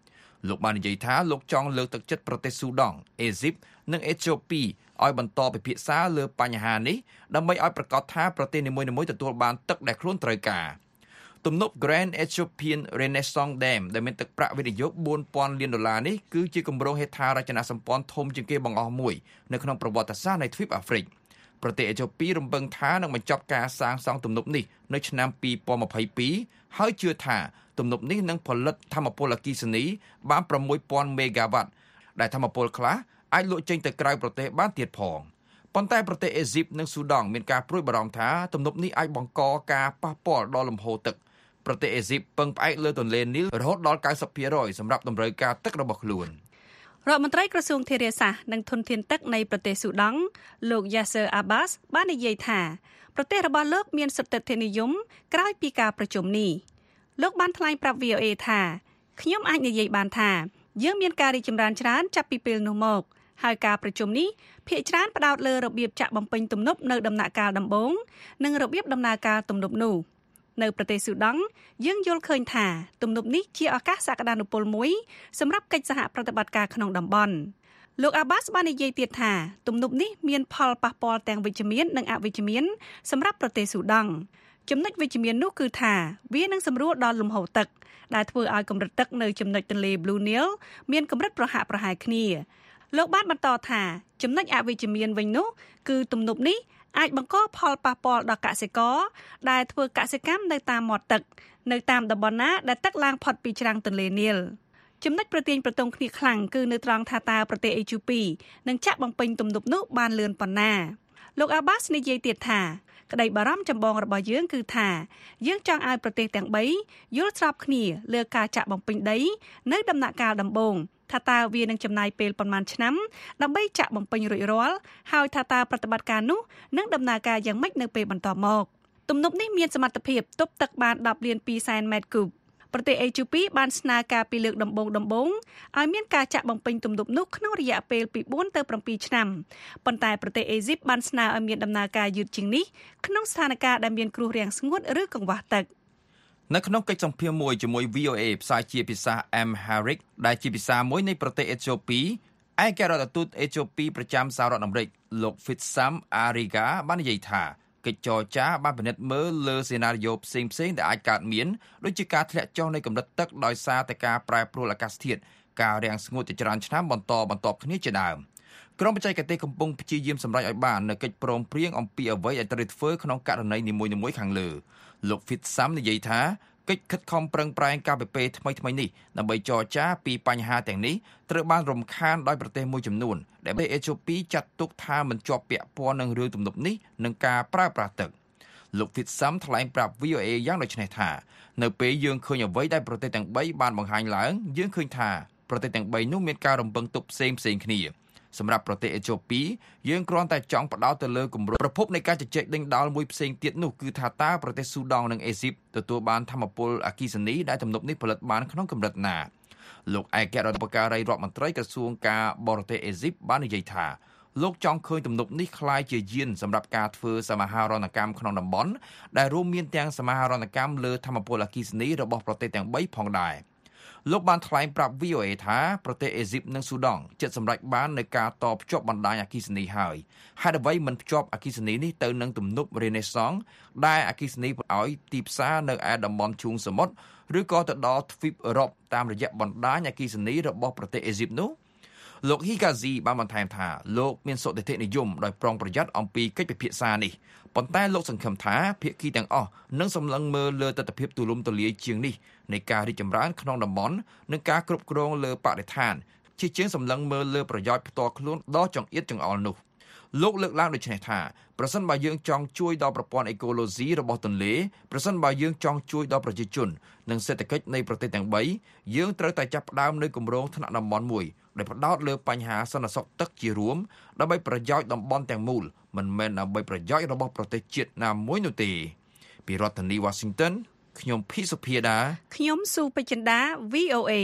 លោកបាននិយាយថាលោកចង់លើកទឹកចិត្តប្រទេសស៊ូដង់អេស៊ីបនិងអេត្យូពីឲ្យបន្តពិភាក្សាលើបញ្ហានេះដើម្បីឲ្យប្រកាសថាប្រទេសនីមួយៗទទួលបានទឹកដែលខ្លួនត្រូវការទំនប់ Grand Ethiopian Renaissance Dam ដែលមានទឹកប្រាក់វិនិយោគបួនពាន់លានដុល្លារនេះគឺជាគម្រោងហេដ្ឋារចនាសម្ព័ន្ធធំជាងគេបង្អស់មួយនៅក្នុងប្រវត្តិសាស្ត្រនៃទ្វីបអាហ្វ្រិកប្រទេសអេត្យូពីរំពឹងថានឹងបញ្ចប់ការសាងសង់ទំនប់នេះនៅឆ្នាំពីរពាន់ម្ភៃពីរហើយជឿថាទំនប់នេះនឹងផលិតថាមពលអគ្គិសនីបានប្រាំមួយពាន់មេហ្គាវ៉ាត់ដែលថាមពលខ្លះអាចលក់ចេញទៅក្រៅប្រទេសបានទៀតផងប៉ុន្តែប្រទេសអេស៊ីបនិងស៊ូដង់មានការព្រួយបារម្ភថាទំនប់នេះអាចបង្កការប៉ះពាល់ដល់លំហូរទឹកប្រទេសអេស៊ីបពឹងផ្អែកលើទន្លេនីលរហូតដល់ 九十ភាគរយ សម្រាប់តម្រូវការទឹករបស់ខ្លួនរដ្ឋមន្ត្រីក្រសួងធារាសាស្ត្រនិងធនធានទឹកនៃប្រទេសស៊ូដង់លោក Yasser Abbas បាននិយាយថាប្រទេសរបស់លោកមានសិទ្ធិនិយមក្រោយពីការប្រជុំនេះលោកបានថ្លែងប្រាប់ វី អូ អេ ថាខ្ញុំអាចនិយាយបានថាយើងមានការរីកចម្រើនច្រើនចាប់ពីពេលនោះមកហើយការប្រជុំនេះភាគច្រើនផ្ដោតលើរបៀបចាក់បំពេញទំនប់នៅដំណាក់កាលដំបូងនិងរបៀបដំណើរការទំនប់នោះនៅប្រទេសស៊ូដង់យើងយល់ឃើញថាទំនប់នេះជាឱកាសសក្តានុពលមួយសម្រាប់កិច្ចសហប្រតិបត្តិការក្នុងតំបន់លោក Abbas បាននិយាយទៀតថាទំនប់នេះមានផលប៉ះពាល់ទាំងវិជ្ជមាននិងអវិជ្ជមានសម្រាប់ប្រទេសស៊ូដង់ចំណុចវិជ្ជមាននោះគឺថាវានឹងសម្រួលដល់លំហូរទឹកដែលធ្វើឲ្យកម្រិតទឹកនៅចំណុចទន្លេ Blue Nile មានកម្រិតប្រហាក់ប្រហែលគ្នាលោកបានបន្តថាចំណុចអវិជ្ជមានវិញនោះគឺទំនប់នេះអាចបង្កផលប៉ះពាល់ដល់កសិករដែលធ្វើកសិកម្មនៅតាមមាត់ទឹកនៅតាមតំបន់ណាដែលទឹកឡើងផុតពីច្រាំងទន្លេនីលចំណុចប្រទាញប្រទងគ្នាខ្លាំងគឺនៅត្រង់ថាតើប្រទេសអេត្យូពីនឹងចាក់បំពេញទំនប់នោះបានលឿនប៉ុណ្ណាលោក Abbas និយាយទៀតថាក្តីបារម្ភចម្បងរបស់យើងគឺថាយើងចង់ឲ្យប្រទេសទាំងបីយល់ស្របគ្នាលើការចាក់បំពេញដីនៅដំណាក់កាលដំបូងថាតើវានឹងចំណាយពេលប៉ុន្មានឆ្នាំដើម្បីចាក់បំពេញរួចរាល់ហើយថាតើប្រតិបត្តិការនោះនឹងដំណើរការយ៉ាងម៉េចនៅពេលបន្តមកទំនប់នេះមានសមត្ថភាពទប់ទឹកបានដប់លានពីរសែនម៉ែត្រគូបប្រទេសអេត្យូពីបានស្នើការពីលើកដំបូងដំបូងឲ្យមានការចាក់បំពេញទំនប់នោះក្នុងរយៈពេលពីបួនទៅប្រាំពីរឆ្នាំប៉ុន្តែប្រទេសអេស៊ីបបានស្នើឲ្យមានដំណើរការយឺតជាងនេះក្នុងស្ថានភាពដែលមានគ្រោះរាំងស្ងួតឬកង្វះទឹកនៅក្នុងកិច្ចសម្ភាសន៍មួយជាមួយ វី អូ អេ ផ្សាយជាភាសា Amharic ដែលជាភាសាមួយនៃប្រទេសអេត្យូពីឯករដ្ឋទូតអេត្យូពីប្រចាំសហរដ្ឋអាមេរិកលោក Fitsam Ariga បាននិយាយថាកិច្ចចរចាបានពិនិត្យមើលលើសេណារីយ៉ូផ្សេងៗដែលអាចកើតមានដូចជាការធ្លាក់ចុះនៃកម្រិតទឹកដោយសារតែការប្រែប្រួលអាកាសធាតុការរាំងស្ងួតជាច្រើនឆ្នាំបន្តបន្តគ្នាជាដើមក្រុមបច្ចេកទេសកំពុងព្យាយាមសម្រេចឲ្យបាននូវកិច្ចព្រមព្រៀងអំពីអ្វីដែលត្រូវធ្វើក្នុងករណីនីមួយៗខាងលើលោក Fitsam និយាយថាកិច្ចខិតខំប្រឹងប្រែងការពិពេលថ្មីៗនេះដើម្បីចរចាពីបញ្ហាទាំងនេះត្រូវបានរំខានដោយប្រទេសមួយចំនួនដែលប្រទេសអេត្យូពីចាត់ទុកថាមិនជាប់ពាក់ព័ន្ធនឹងរឿងទំនប់នេះនិងការប្រើប្រាស់ទឹកលោក Fitsam ថ្លែងប្រាប់ វី អូ អេ យ៉ាងដូចនេះថានៅពេលយើងឃើញអ្វីដែលប្រទេសទាំងបីបានបង្ហាញឡើងយើងឃើញថាប្រទេសទាំងបីនោះមានការរំពឹងទុកផ្សេងៗគ្នាសម្រាប់ប្រទេសអេត្យូពីយើងគ្រាន់តែចង់ផ្ដោតទៅលើគម្រោងប្រភពនៃការជជែកដេញដោលមួយផ្សេងទៀតនោះគឺថាតើប្រទេសស៊ូដង់និងអេស៊ីបទទួលបានថាមពលអគ្គិសនីដែលទំនប់នេះផលិតបានក្នុងកម្រិតណាលោកឯករដ្ឋបាលរដ្ឋមន្ត្រីក្រសួងការបរទេសអេស៊ីបបាននិយាយថាលោកចង់ឃើញទំនប់នេះក្លាយជាយានសម្រាប់ការធ្វើសមាហរណកម្មក្នុងតំបន់ដែលរួមមានទាំងសមាហរណកម្មលើថាមពលអគ្គិសនីរបស់ប្រទេសទាំងបីផងដែរលោកបានថ្លែងប្រាប់ វី អូ អេ ថាប្រទេសអេស៊ីបនិងស៊ូដង់ជិតសម្រេចបាននូវការតភ្ជាប់បណ្ដាញអគ្គិសនីហើយហេតុអ្វីមិនភ្ជាប់អគ្គិសនីនេះទៅនឹងទំនប់ Renaissance ដែលអគ្គិសនីឲ្យទីផ្សារនៅឯតំបន់ឈូងសមុទ្រឬក៏ទៅដល់ទ្វីបអឺរ៉ុបតាមរយៈបណ្ដាញអគ្គិសនីរបស់ប្រទេសអេស៊ីបនោះលោក Higazi បានបន្ថែមថាលោកមានសុទិដ្ឋិនិយមដោយប្រុងប្រយ័ត្នអំពីកិច្ចពិភាក្សានេះប៉ុន្តែលោកសង្ឃឹមថាភាគីទាំងអស់នឹងសម្លឹងមើលលើទស្សនវិជ្ជាទូលំទូលាយជាងនេះនៃការរីកចម្រើនក្នុងតំបន់និងការគ្រប់គ្រងលើបរិស្ថានជាជាងសម្លឹងមើលលើប្រយោជន៍ផ្ទាល់ខ្លួនដ៏ចង្អៀតចង្អល់នោះលោកលើកឡើងដូចនេះថាប្រសិនបើយើងចង់ជួយដល់ប្រព័ន្ធអេកូឡូស៊ីរបស់ទន្លេប្រសិនបើយើងចង់ជួយដល់ប្រជាជននិងសេដ្ឋកិច្ចនៃប្រទេសទាំងបីយើងត្រូវតែចាប់ផ្ដើមនៅគម្រោងថ្នាក់តំបន់មួយដែលផ្ដោតលើបញ្ហាសន្តិសុខទឹកជារួមដើម្បីប្រយោជន៍តំបន់ទាំងមូលមិនមែនដើម្បីប្រយោជន៍របស់ប្រទេសជាតិណាមួយនោះទេពីរដ្ឋធានី Washington ខ្ញុំភីសុភាដាខ្ញុំស៊ូពេជ្ជន្តា វី អូ អេ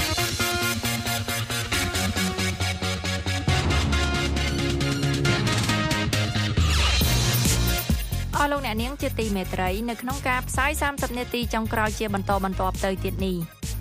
អស់លោកអ្នកនាងជាទីមេត្រីនៅក្នុងការផ្សាយសាមសិបនាទីចុងក្រោយជាបន្តបន្ទាប់ទៅទៀតនេះ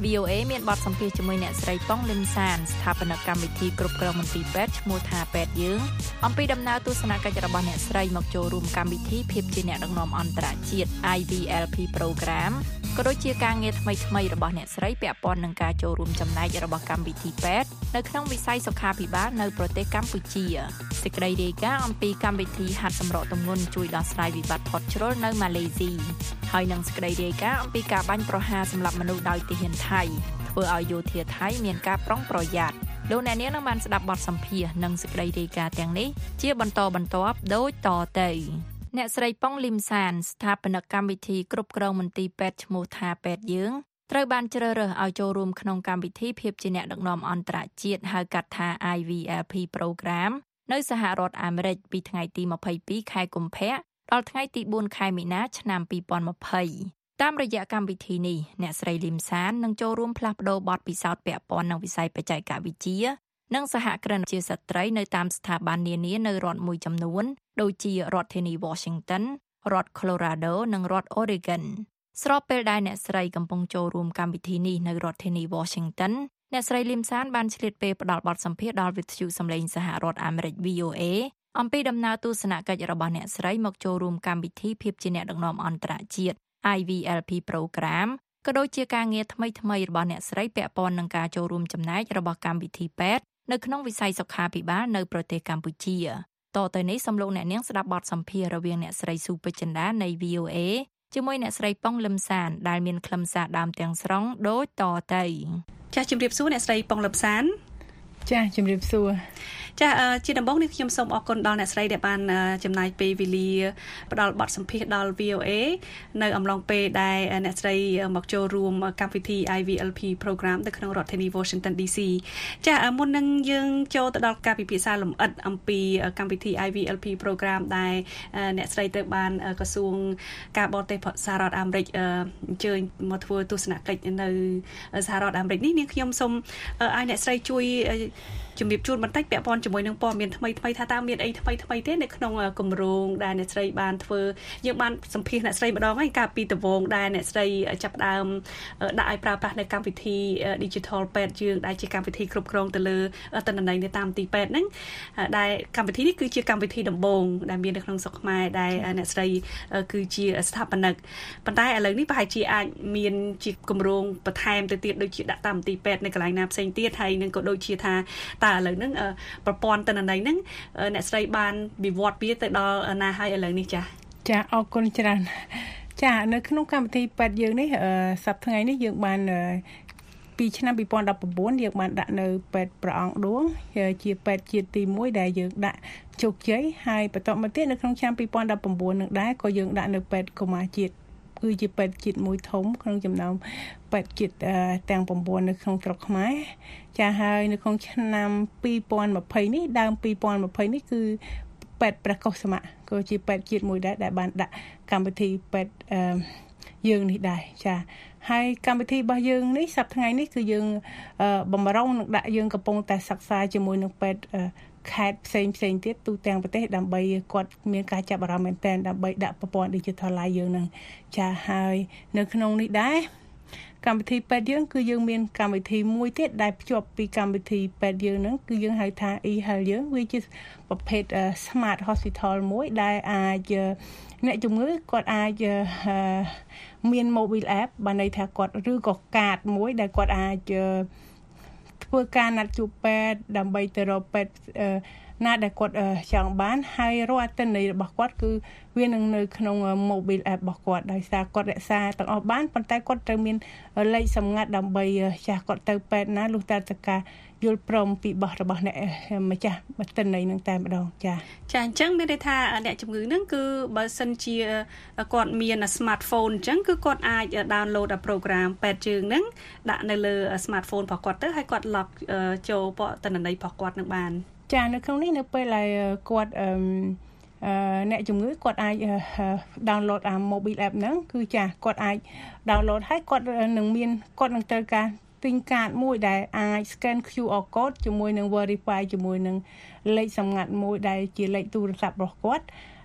วี អូ เอ មានបទសម្ភាសន៍ជាមួយអ្នកស្រីប៉ុងលឹមសានស្ថាបនិកកម្មវិធីគ្រប់គ្រងមន្ទីរពេទ្យឈ្មោះថាពេទ្យយើងអំពីដំណើរទស្សនកិច្ចរបស់អ្នកស្រីមកចូលរួមកម្មវិធីភាពជាអ្នកដឹកនាំអន្តរជាតិ ไอ វី แอล พี Program ក៏ដូចជាការងារថ្មីៗរបស់អ្នកស្រីពាក់ព័ន្ធនឹងការចូលរួមចំណែករបស់កម្មវិធីពេទ្យនៅក្នុងវិស័យសុខាភិបាលនៅប្រទេសកម្ពុជាសេចក្តីរាយការណ៍អំពីកម្មវិធីហាត់សម្រកទម្ងន់ជួយដោះស្រាយវិបត្តិផុតជ្រុលនៅម៉ាឡេស៊ីហើយនឹងសេចក្តីរាយការណ៍អំពីការបាញ់ប្រហារសម្លាប់មនុស្សដោយទាហានថៃធ្វើឲ្យយោធាថៃមានការប្រុងប្រយ័ត្នលោកអ្នកនាងនឹងបានស្ដាប់បទសម្ភាសន៍និងសេចក្តីរាយការណ៍ទាំងនេះជាបន្តបន្ទាប់ដូចតទៅអ្នកស្រីប៉ុងលឹមសានស្ថាបនិកកម្មវិធីគ្រប់គ្រងមន្ទីរពេទ្យឈ្មោះថាពេទ្យយើងត្រូវបានជ្រើសរើសឲ្យចូលរួមក្នុងកម្មវិធីភាពជាអ្នកដឹកនាំអន្តរជាតិហៅកាត់ថា ไอ វី แอล พี Program នៅសហរដ្ឋអាមេរិកពីថ្ងៃទីยี่สิบสองខែកុម្ភៈដល់ថ្ងៃទីสี่ខែមីនាឆ្នាំยี่สิบยี่สิบតាមរយៈកម្មវិធីនេះអ្នកស្រីលឹមសាននឹងចូលរួមផ្លាស់ប្ដូរបទពិសោធន៍ពាក់ព័ន្ធនឹងវិស័យបច្ចេកវិទ្យានិងសហគ្រិនជាស្ត្រីនៅតាមស្ថាប័ននានានៅរដ្ឋមួយចំនួនដូចជារដ្ឋធានី Washington រដ្ឋ Colorado និងរដ្ឋ Oregon ស្របពេលដែលអ្នកស្រីកំពុងចូលរួមកម្មវិធីនេះនៅរដ្ឋធានី Washington អ្នកស្រីលឹមសានបានឆ្លៀតពេលផ្ដល់បទសម្ភាសន៍ដល់វិទ្យុសម្លេងសហរដ្ឋអាមេរិក วี អូ เอ អំពីដំណើរទស្សនកិច្ចរបស់អ្នកស្រីមកចូលរួមកម្មវិធីភាពជាអ្នកដឹកនាំអន្តរជាតិ ไอ วี แอล พี Program ក៏ដូចជាការងារថ្មីៗរបស់អ្នកស្រីពាក់ព័ន្ធនឹងការចូលរួមចំណែករបស់កម្មវិធីពេទ្យនៅក្នុងវិស័យសុខាភិបាលនៅប្រទេសកម្ពុជាតទៅនេះសូមលោកអ្នកនាងស្ដាប់បទសម្ភាសន៍រវាងអ្នកស្រីស៊ូពេជ្រចិន្តានៃ វី អូ เอ ជាមួយអ្នកស្រីប៉ុងលឹមសានដែលមានខ្លឹមសារដើមទាំងស្រុងដូចតទៅចាស់ជំរាបសួរអ្នកស្រីប៉ុងលឹមសានចាស់ជំរាបសួរចាជាដំបូងនេះខ្ញុំសូមអរគុណដល់អ្នកស្រីដែលបានចំណាយពេលវេលាផ្ដល់បទសម្ភាសន៍ដល់ វី អូ เอ នៅអំឡុងពេលដែលអ្នកស្រីមកចូលរួមកម្មវិធី ไอ វី แอล พี Program នៅក្នុងរដ្ឋធានី Washington ឌី ซี ចាមុននឹងយើងចូលទៅដល់ការពិភាក្សាលម្អិតអំពីកម្មវិធី ไอ វី แอล พี Program ដែលអ្នកស្រីទៅបានក្រសួងការបរទេសសហរដ្ឋអាមេរិកអញ្ជើញមកធ្វើទស្សនកិច្ចនៅសហរដ្ឋអាមេរិកនេះនាងខ្ញុំសូមឲ្យអ្នកស្រីជួយជំរាបជូនបន្តិចពាក់ព័ន្ធជាមួយនឹងព័ត៌មានថ្មីថ្មីថាតើមានអីថ្មីថ្មីទេនៅក្នុងគម្រោងដែលអ្នកស្រីបានធ្វើយើងបានសម្ភាសន៍អ្នកស្រីម្ដងហើយកាលពីដំបូងដែលអ្នកស្រីចាប់ផ្ដើមដាក់ឲ្យប្រើប្រាស់នៅកម្មវិធី Digital Pet យើងដែលជាកម្មវិធីគ្រប់គ្រងទៅលើទិន្នន័យនៅតាមទីពេទ្យហ្នឹងដែលកម្មវិធីនេះគឺជាកម្មវិធីដំបូងដែលមាននៅក្នុងស្រុកខ្មែរដែលអ្នកស្រីគឺជាស្ថាបនិកប៉ុន្តែឥឡូវនេះប្រហែលជាអាចមានជាគម្រោងបន្ថែមទៅទៀតដូចជាដាក់តាមទីពេទ្យនៅកន្លែងណាផ្សេងទៀតហើយនឹងក៏ដូចជាថាតើឥឡូវហ្នឹងប្រព័ន្ធទិន្នន័យហ្នឹងអ្នកស្រីបានវិវត្តវាទៅដល់ណាហើយឥឡូវនេះចាចាអរគុណច្រើនចានៅក្នុងកម្មវិធីពេទ្យយើងនេះសប្តាហ៍ថ្ងៃនេះយើងបានពីឆ្នាំยี่สิบสิบเก้าយើងបានដាក់នៅពេទ្យព្រះអង្គឌួងជាពេទ្យជាតិទីមួយដែលយើងដាក់ជោគជ័យហើយបន្តមកទៀតនៅក្នុងឆ្នាំยี่สิบสิบเก้าនឹងដែរក៏យើងដាក់នៅពេទ្យកុមារជាតិគឺជាពេទ្យជាតិមួយធំក្នុងចំណោមពេទ្យជាតិទាំងchínនៅក្នុងស្រុកខ្មែរចាហើយនៅក្នុងឆ្នាំยี่สิบยี่สิบនេះដើមยี่สิบยี่สิบនេះគឺពេទ្យព្រះកុសមៈក៏ជាពេទ្យជាតិមួយដែរដែលបានដាក់កម្មវិធីពេទ្យយើងនេះដែរចាហើយកម្មវិធីរបស់យើងនេះសប្តាហ៍ថ្ងៃនេះគឺយើងបំរុងនឹងដាក់យើងកំពុងតែសិក្សាជាមួយនឹងពេទ្យខេត្តផ្សេងផ្សេងទៀតទូទាំងប្រទេសដើម្បីគាត់មានការចាប់អារម្មណ៍មែនទែនដើម្បីដាក់ប្រព័ន្ធ Digital Live យើងនឹងចាហើយនៅក្នុងនេះដែរកម្មវិធីពេទ្យយើងគឺយើងមានកម្មវិធីមួយទៀតដែលភ្ជាប់ពីកម្មវិធីពេទ្យយើងហ្នឹងគឺយើងហៅថា e-health យើងវាជាប្រភេទ smart hospital មួយដែលអាចអ្នកជំងឺគាត់អាចមាន mobile app បានន័យថាគាត់ឬក៏កាតមួយដែលគាត់អាចធ្វើការណាត់ជួបពេទ្យដើម្បីទៅរកពេទ្យណាដែលគាត់ចង់បានហើយរាល់អត្ថន័យរបស់គាត់គឺវានឹងនៅក្នុង mobile app របស់គាត់ដោយសារគាត់រក្សាទាំងអស់បានប៉ុន្តែគាត់ត្រូវមានលេខសម្ងាត់ដើម្បីចាស់គាត់ទៅពេទ្យណាលុះតែតការយល់ព្រមពីបោះរបស់អ្នកម្ចាស់អត្ថន័យនឹងតែម្ដងចាចាអញ្ចឹងមានន័យថាអ្នកជំងឺហ្នឹងគឺបើសិនជាគាត់មាន smartphone អញ្ចឹងគឺគាត់អាច download អា program ពេទ្យជើងហ្នឹងដាក់នៅលើ smartphone របស់គាត់ទៅហើយគាត់ log ចូលព័ត៌ន័យរបស់គាត់នឹងបានចានៅក្នុងនេះនៅពេលដែលគាត់អឺអ្នកជំងឺគាត់អាច download អា mobile app ហ្នឹងគឺចាគាត់អាច download ហើយគាត់នឹងមានគាត់នឹងត្រូវការទិញកាតមួយដែលអាច scan คิว អាร์ code ជាមួយនឹង verify ជាមួយនឹងលេខសម្ងាត់មួយដែលជាលេខទូរស័ព្ទរបស់គាត់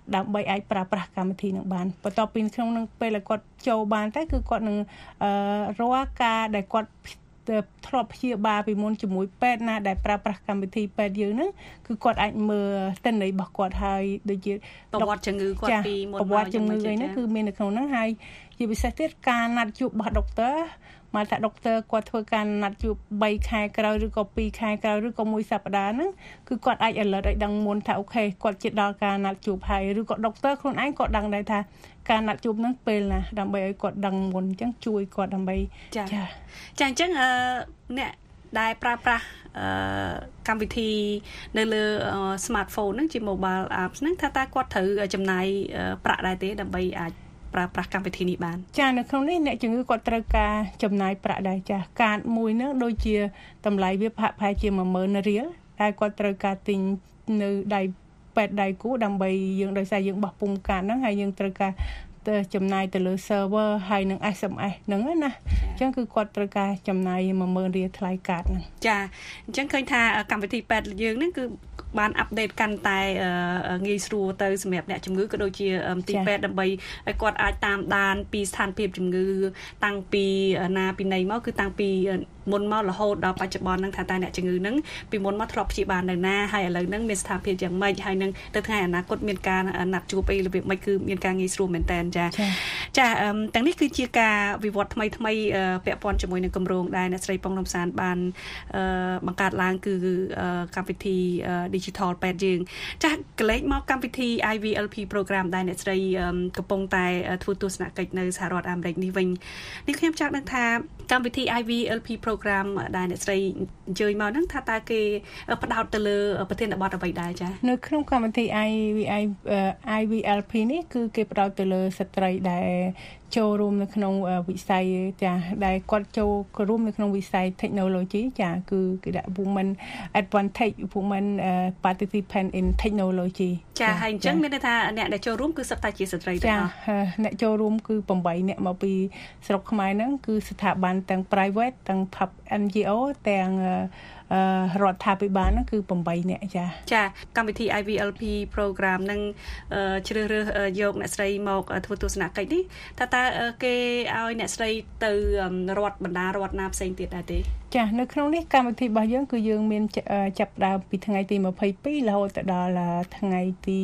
ដើម្បីអាចប្រើប្រាស់កម្មវិធីនឹងបានបន្ទាប់ពីក្នុងនឹងពេលគាត់ចូលបានតែគឺគាត់នឹងរាល់ការដែលគាត់ធ្លាប់ព្យាបាលពីមុនជាមួយពេទ្យណាដែលប្រើប្រាស់កម្មវិធីពេទ្យយើងហ្នឹងគឺគាត់អាចមើលទិន្នន័យរបស់គាត់ហើយដូចជាប្រវត្តិជំងឺគាត់ពីមុនមកប្រវត្តិជំងឺហ្នឹងគឺមាននៅក្នុងហ្នឹងហើយជាពិសេសទៀតការណាត់ជួបរបស់ដុកទ័រមកថាដុកទ័រគាត់ធ្វើការណាត់ជួប3ខែក្រោយឬក៏2ខែក្រោយឬក៏មួយសប្តាហ៍ហ្នឹងគឺគាត់អាច alert ឲ្យដឹងមុនថាអូខេគាត់ជិតដល់ការណាត់ជួបហើយឬក៏ដុកទ័រខ្លួនឯងគាត់ដឹងដែរថាការណាត់ជួបហ្នឹងពេលណាដើម្បីឲ្យគាត់ដឹងមុនអញ្ចឹងជួយគាត់ដើម្បីចាចាអញ្ចឹងអឺអ្នកដែលប្រើប្រាស់អឺកម្មវិធីនៅលើ smartphone ហ្នឹងជា mobile apps ហ្នឹងថាតើគាត់ត្រូវចំណាយប្រាក់ដែរទេដើម្បីអាចប្រើប្រាស់កម្មវិធីនេះបានចានៅក្នុងនេះអ្នកជំងឺគាត់ត្រូវការចំណាយប្រាក់ដែរចាកាតមួយហ្នឹងដូចជាតម្លៃវាប្រហែលជាone thousandរៀលតែគាត់ត្រូវការទិញនៅដៃពេទ្យដៃគូដើម្បីយើងដោយសារយើងបោះពុម្ពកាតហ្នឹងហើយយើងត្រូវការចំណាយទៅលើ server ហើយនឹង เอส เอ็ม เอส ហ្នឹងណាអញ្ចឹងគឺគាត់ត្រូវការចំណាយone thousandរៀលថ្លៃកាតហ្នឹងចាអញ្ចឹងឃើញថាកម្មវិធីពេទ្យយើងហ្នឹងគឺបានអាប់ដេតកាន់តែងាយស្រួលទៅសម្រាប់អ្នកជំងឺក៏ដូចជាទីពេទ្យដើម្បីឲ្យគាត់អាចតាមដានពីស្ថានភាពជំងឺតាំងពីណាពីណីមកគឺតាំងពីមុនមករហូតដល់បច្ចុប្បន្នហ្នឹងថាតើអ្នកជំងឺហ្នឹងពីមុនមកធ្លាប់ព្យាបាលនៅណាហើយឥឡូវហ្នឹងមានស្ថានភាពយ៉ាងម៉េចហើយនឹងទៅថ្ងៃអនាគតមានការណាត់ជួបអីរបៀបម៉េចគឺមានការងាយស្រួលមែនតើចាចាទាំងនេះគឺជាការវិវត្តថ្មីថ្មីពាក់ព័ន្ធជាមួយនឹងគម្រោងដែលអ្នកស្រីប៉ុងនំសានបានបង្កើតឡើងគឺកម្មវិធី Digital ពេទ្យយើងចាកលេចមកកម្មវិធី ไอ วี แอล พี program ដែលអ្នកស្រីកំពុងតែធ្វើទស្សនកិច្ចនៅសហរដ្ឋអាមេរិកនេះវិញនេះខ្ញុំចង់ដឹងថាកម្មវិធី ไอ วี แอล พี program ដែលអ្នកស្រីអញ្ជើញមកហ្នឹងថាតើគេផ្ដោតទៅលើប្រធានបទអ្វីដែរចានៅក្នុងកម្មវិធី ไอ วี ไอ วี แอล พี នេះគឺគេផ្ដោតទៅលើស្ត្រីដែលចូលរួមនៅក្នុងវិស័យចាដែលគាត់ចូលរួមនៅក្នុងវិស័យ technology ចាគឺគេដាក់ women advantage women participant in technology ចាហើយអញ្ចឹងមានន័យថាអ្នកដែលចូលរួមគឺសុទ្ធតែជាស្ត្រីទាំងអស់អ្នកចូលរួមគឺeightអ្នកមកពីស្រុកខ្មែរហ្នឹងគឺស្ថាប័នទាំង private ទាំង pub เอ็น จี โอ ទាំងរដ្ឋាភិបាលហ្នឹងគឺeightអ្នកចាចាកម្មវិធី ไอ วี แอล พี program នឹងជ្រើសរើសយកអ្នកស្រីមកធ្វើទស្សនកិច្ចនេះតើតើគេឲ្យអ្នកស្រីទៅរដ្ឋបណ្ដារដ្ឋណាផ្សេងទៀតដែរទេចានៅក្នុងនេះកម្មវិធីរបស់យើងគឺយើងមានចាប់ដើមពីថ្ងៃទីtwenty-twoរហូតដល់ថ្ងៃទី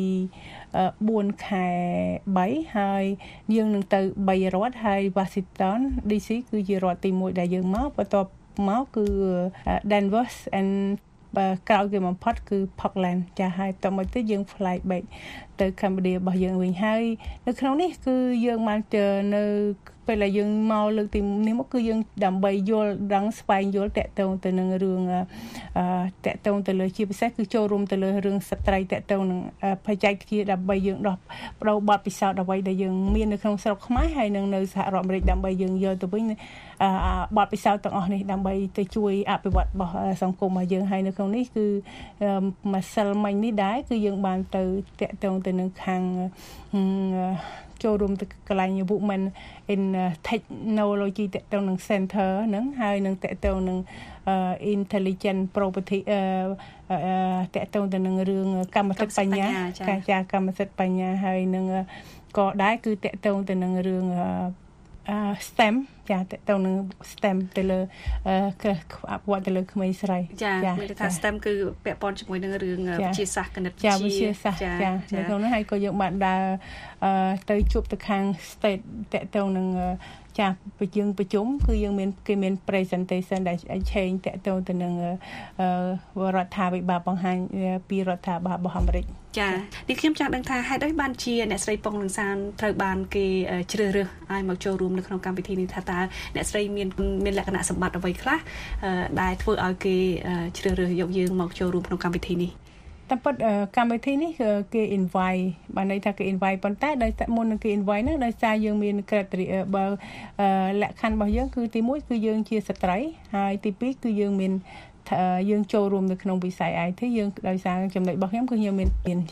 fourខែthreeហើយយើងនឹងទៅthreeរដ្ឋហើយ Washington ดี ซี គឺជារដ្ឋទីoneដែលយើងមកបន្ទាប់មកគឺ Denver and ក្រៅគេបំផុតគឺ Portland ចាហើយតមកទៀតយើង flight back ទៅកម្ពុជារបស់យើងវិញហើយនៅក្នុងនេះគឺយើងបាននៅពេលដែលយើងមកលើកទីនេះមកគឺយើងដើម្បីយល់ដឹងស្វែងយល់តាក់ទងទៅនឹងរឿងតាក់ទងទៅលើជាពិសេសគឺចូលរួមទៅលើរឿងស្ត្រីតាក់ទងនឹងបច្ចេកវិទ្យាដើម្បីយើងដោះបដូរបទពិសោធន៍អ្វីដែលយើងមាននៅក្នុងស្រុកខ្មែរហើយនឹងនៅសហរដ្ឋអាមេរិកដើម្បីយើងយកទៅវិញបទពិសោធន៍ទាំងអស់នេះដើម្បីទៅជួយអភិវឌ្ឍរបស់សង្គមរបស់យើងហើយនៅក្នុងនេះគឺម្សិលមិញនេះដែរគឺយើងបានទៅតាក់ទងទៅនឹងខាងចូលរួមទៅកន្លែង Women in Technology តាក់ទងនឹង Center ហ្នឹងហើយនឹងតាក់ទងនឹង Intelligent Property តាក់ទងទៅនឹងរឿងកម្មសិទ្ធិបញ្ញាការចាកម្មសិទ្ធិបញ្ញាហើយនឹងក៏ដែរគឺតាក់ទងទៅនឹងរឿង STEM ចាតទៅនឹង STEM ទៅលើអភិវឌ្ឍទៅលើក្មេងស្រីចាមានថា STEM គឺពាក់ព័ន្ធជាមួយនឹងរឿងវិទ្យាសាស្ត្រគណិតវិទ្យាចាវិទ្យាសាស្ត្រចានៅក្នុងនោះហើយក៏យើងបានដើរទៅជួបទៅខាង state តទៅនឹងចាប្រជុំប្រជុំគឺយើងមានគេមាន presentation ដែល change តទៅទៅនឹងរដ្ឋាភិបាលបង្ហាញពីរដ្ឋាភិបាលរបស់អាមេរិកចានេះខ្ញុំចង់ដឹងថាហេតុអីបានជាអ្នកស្រីប៉ុងនឹងសានត្រូវបានគេជ្រើសរើសឲ្យមកចូលរួមនៅក្នុងកម្មវិធីនេះថាតើអ្នកស្រីមានមានលក្ខណៈសម្បត្តិអ្វីខ្លះដែលធ្វើឲ្យគេជ្រើសរើសយកយើងមកចូលរួមក្នុងកម្មវិធីនេះតែប៉ុតកម្មវិធីនេះគេ invite បានន័យថាគេ invite ប៉ុន្តែដោយតែមុននឹងគេ invite ហ្នឹងដោយសារយើងមាន criteria បើលក្ខខណ្ឌរបស់យើងគឺទីoneគឺយើងជាស្ត្រីហើយទីtwoគឺយើងមានយើងចូលរួមនៅក្នុងវិស័យ ไอ ที យើងដោយសារចំណុចរបស់ខ្ញុំគឺខ្ញុំមានមានចា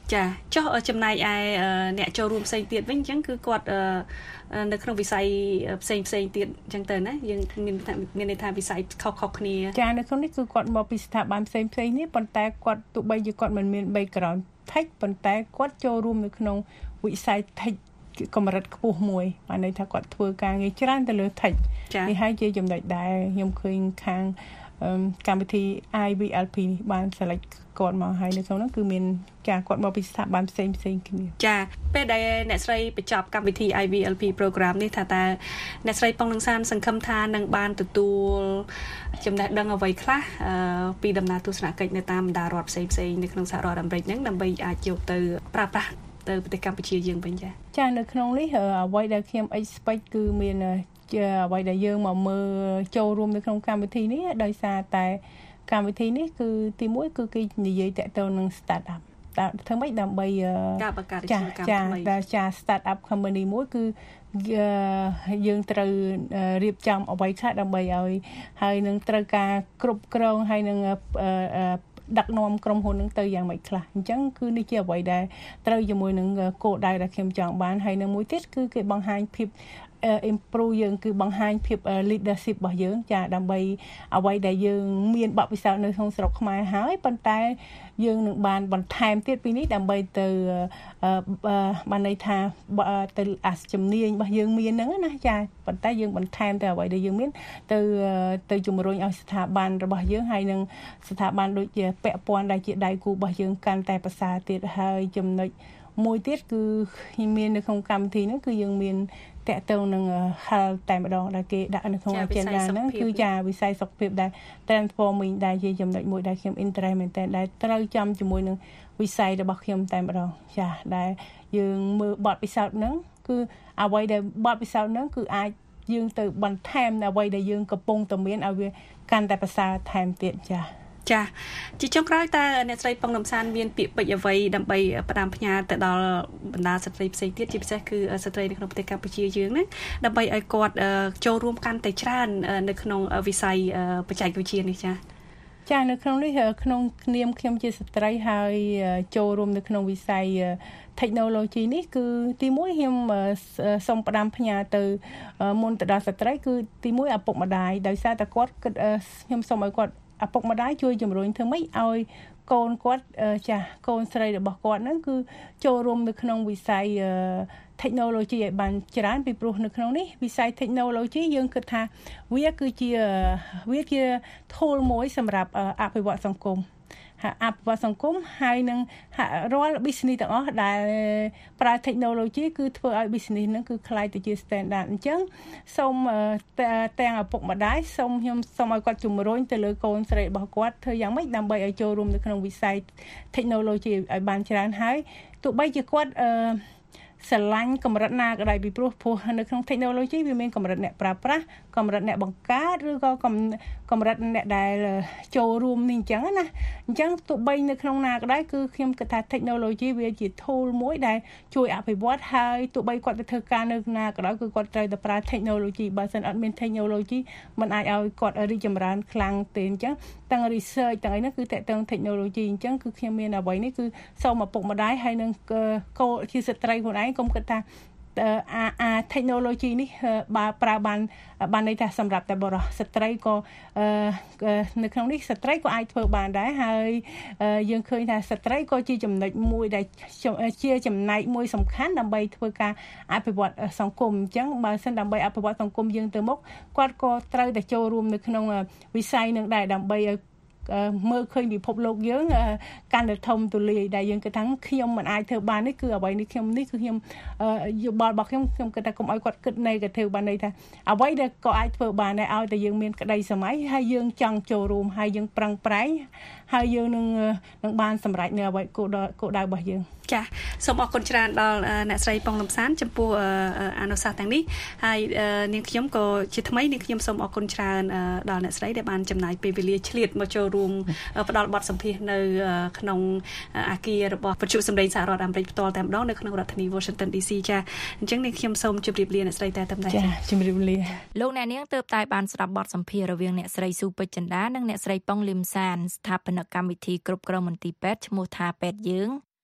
ចាចុះចំណាយឯអ្នកចូលរួមផ្សេងទៀតវិញអញ្ចឹងគឺគាត់នៅក្នុងវិស័យផ្សេងផ្សេងទៀតអញ្ចឹងទៅណាយើងមានមានន័យថាវិស័យខុសៗគ្នាចានៅក្នុងនេះគឺគាត់មកពីស្ថាប័នផ្សេងផ្សេងនេះប៉ុន្តែគាត់ទោះបីជាគាត់មិនមាន background tech ប៉ុន្តែគាត់ចូលរួមនៅក្នុងវិស័យ tech កម្រិតខ្ពស់មួយបានន័យថាគាត់ធ្វើការងារច្រើនទៅលើ tech នេះហើយជាចំណុចដែលខ្ញុំឃើញខាងកម្មវិធី I V L P នេះបាន select គាត់មកហើយនៅក្នុងនោះគឺមានចាគាត់មកពីស្ថាប័នផ្សេងផ្សេងគ្នាចាពេលដែលអ្នកស្រីបញ្ចប់កម្មវិធី I V L P program នេះថាតើអ្នកស្រីប៉ុងនឹងសានសង្ឃឹមថានឹងបានទទួលចំណេះដឹងអ្វីខ្លះពីដំណើរទស្សនកិច្ចនៅតាមបណ្ដារដ្ឋផ្សេងផ្សេងនៅក្នុងសហរដ្ឋអាមេរិកហ្នឹងដើម្បីអាចយកទៅប្រើប្រាស់ទៅប្រទេសកម្ពុជាយើងវិញចាចានៅក្នុងនេះអ្វីដែលខ្ញុំ expect គឺមានជាអ្វីដែលយើងមកមើលចូលរួមនៅក្នុងកម្មវិធីនេះដោយសារតែកម្មវិធីនេះគឺទីមួយគឺគេនិយាយតាក់ទងនឹង start up តើធ្វើម៉េចដើម្បីការបង្កើតអាជីវកម្មថ្មីចាចា start up company មួយគឺយើងត្រូវរៀបចំអ្វីខ្លះដើម្បីឲ្យហើយនឹងត្រូវការគ្រប់គ្រងហើយនឹងដឹកនាំក្រុមហ៊ុននឹងទៅយ៉ាងម៉េចខ្លះអញ្ចឹងគឺនេះជាអ្វីដែលត្រូវជាមួយនឹងគោលដៅដែលខ្ញុំចង់បានហើយនឹងមួយទៀតគឺគេបង្ហាញភាព improve យើងគឺបង្ហាញភាព leadership របស់យើងចាដើម្បីអ្វីដែលយើងមានបទពិសោធន៍នៅក្នុងស្រុកខ្មែរហើយប៉ុន្តែយើងនឹងបានបន្ថែមទៀតពីនេះដើម្បីទៅបានន័យថាទៅអាសជំនាញរបស់យើងមានហ្នឹងណាចាប៉ុន្តែយើងបន្ថែមទៅអ្វីដែលយើងមានទៅទៅជំរុញឲ្យស្ថាប័នរបស់យើងហើយនឹងស្ថាប័នដូចជាពាក់ព័ន្ធដែលជាដៃគូរបស់យើងកាន់តែប្រសើរទៀតហើយចំណុចមួយទៀតគឺមាននៅក្នុងកម្មវិធីហ្នឹងគឺយើងមានតាក់ទងនឹង health តែម្ដងដែលគេដាក់នៅក្នុង agenda ហ្នឹងគឺចាវិស័យសុខភាពដែល transforming ដែលជាចំណុចមួយដែលខ្ញុំ interest មែនតើដែលត្រូវចំជាមួយនឹងវិស័យរបស់ខ្ញុំតែម្ដងចាដែលយើងមើលបទពិសោធន៍ហ្នឹងគឺអ្វីដែលបទពិសោធន៍ហ្នឹងគឺអាចយើងទៅបន្ថែមអ្វីដែលយើងកំពុងតែមានឲ្យវាកាន់តែប្រសើរថែមទៀតចាចាជាចុងក្រោយតើអ្នកស្រីប៉ុងនំសានមានពាក្យពេចន៍អ្វីដើម្បីផ្ដាំផ្ញើទៅដល់បណ្ដាស្ត្រីផ្សេងទៀតជាពិសេសគឺស្ត្រីនៅក្នុងប្រទេសកម្ពុជាយើងហ្នឹងដើម្បីឲ្យគាត់ចូលរួមកាន់តែច្រើននៅក្នុងវិស័យបច្ចេកវិទ្យានេះចាចានៅក្នុងនេះក្នុងនាមខ្ញុំជាស្ត្រីហើយចូលរួមនៅក្នុងវិស័យ technology នេះគឺទីមួយខ្ញុំសូមផ្ដាំផ្ញើទៅមុនទៅដល់ស្ត្រីគឺទីមួយឪពុកម្ដាយដោយសារតែគាត់គិតខ្ញុំសូមឲ្យគាត់ឪពុកម្ដាយជួយជំរុញធ្វើម៉េចឲ្យកូនគាត់ចាស់កូនស្រីរបស់គាត់ហ្នឹងគឺចូលរួមនៅក្នុងវិស័យ technology ឲ្យបានច្រើនពីព្រោះនៅក្នុងនេះវិស័យ technology យើងគិតថាវាគឺជាវាជា tool មួយសម្រាប់អភិវឌ្ឍសង្គមអភិវឌ្ឍសង្គមហើយនឹងរាល់ business ទាំងអស់ដែលប្រើ technology គឺធ្វើឲ្យ business ហ្នឹងគឺคล้ายទៅជា standard អញ្ចឹងសូមទាំងឪពុកម្ដាយសូមខ្ញុំសូមឲ្យគាត់ជំរុញទៅលើកូនស្រីរបស់គាត់ធ្វើយ៉ាងម៉េចដើម្បីឲ្យចូលរួមនៅក្នុងវិស័យ technology ឲ្យបានច្រើនហើយទោះបីជាគាត់អឺស្រឡាញ់កម្រិតណាក៏ដោយពីព្រោះព្រោះនៅក្នុង technology វាមានកម្រិតអ្នកប្រើប្រាស់កម្រិតអ្នកបង្កើតឬក៏កម្រិតអ្នកដែលចូលរួមនេះអញ្ចឹងណាអញ្ចឹងទោះបីនៅក្នុងណាក៏ដោយគឺខ្ញុំគិតថា technology វាជា tool មួយដែលជួយអភិវឌ្ឍហើយទោះបីគាត់ទៅធ្វើការនៅណាក៏ដោយគឺគាត់ត្រូវតែប្រើ technology បើមិនអត់មាន technology មិនអាចឲ្យគាត់រីកចម្រើនខ្លាំងទេអញ្ចឹងទាំង research ទាំងអីហ្នឹងគឺតកតង technology អញ្ចឹងគឺខ្ញុំមានអ្វីនេះគឺសូមឪពុកម្ដាយហើយនឹងកូនជាស្ត្រីខ្លួនឯងកុំគិតថាអាអា technology នេះបើប្រើបានបានន័យថាសម្រាប់តែបរិសុទ្ធស្ត្រីក៏នៅក្នុងនេះស្ត្រីក៏អាចធ្វើបានដែរហើយយើងឃើញថាស្ត្រីក៏ជាចំណុចមួយដែលជាចំណែកមួយសំខាន់ដើម្បីធ្វើការអភិវឌ្ឍសង្គមអញ្ចឹងបើសិនដើម្បីអភិវឌ្ឍសង្គមយើងទៅមុខគាត់ក៏ត្រូវតែចូលរួមនៅក្នុងវិស័យនឹងដែរដើម្បីឲ្យមើលឃើញពិភពលោកយើងកាន់តែធំទូលាយដែលយើងគិតថាខ្ញុំមិនអាចធ្វើបាននេះគឺអ្វីនេះខ្ញុំនេះគឺខ្ញុំយោបល់របស់ខ្ញុំខ្ញុំគិតថាកុំឲ្យគាត់គិត negative បានន័យថាអ្វីដែលក៏អាចធ្វើបានដែរឲ្យតែយើងមានក្តីសម័យហើយយើងចង់ចូលរួមហើយយើងប្រឹងប្រែងហើយយើងនឹងនឹងបានសម្រេចនៅអ្វីគោលដៅគោលដៅរបស់យើងចាសូមអរគុណច្រើនដល់អ្នកស្រីប៉ុងលំសានចំពោះអនុសាសន៍ទាំងនេះហើយនាងខ្ញុំក៏ជាថ្មីនាងខ្ញុំសូមអរគុណច្រើនដល់អ្នកស្រីដែលបានចំណាយពេលវេលាឆ្លៀតមកចូលរួមផ្ដល់បទសម្ភាសន៍នៅក្នុងអគាររបស់វិទ្យុសម្លេងសហរដ្ឋអាមេរិកផ្ទាល់តែម្ដងនៅក្នុងរដ្ឋធានី Washington ឌី ស៊ី ចាអញ្ចឹងនាងខ្ញុំសូមជម្រាបលាអ្នកស្រីតែតែម្ដងចាជម្រាបលាលោកអ្នកនាងទើបតែបានស្ដាប់បទសម្ភាសន៍រវាងអ្នកស្រីស៊ូពេជ្រចិន្តានិងអ្នកស្រីប៉ុងលឹមសានស្ថាបនិកកម្មវិធីគ្រប់គ្រងមន្ទីរពេទ្យឈ្មោះថាពេទ្យយើង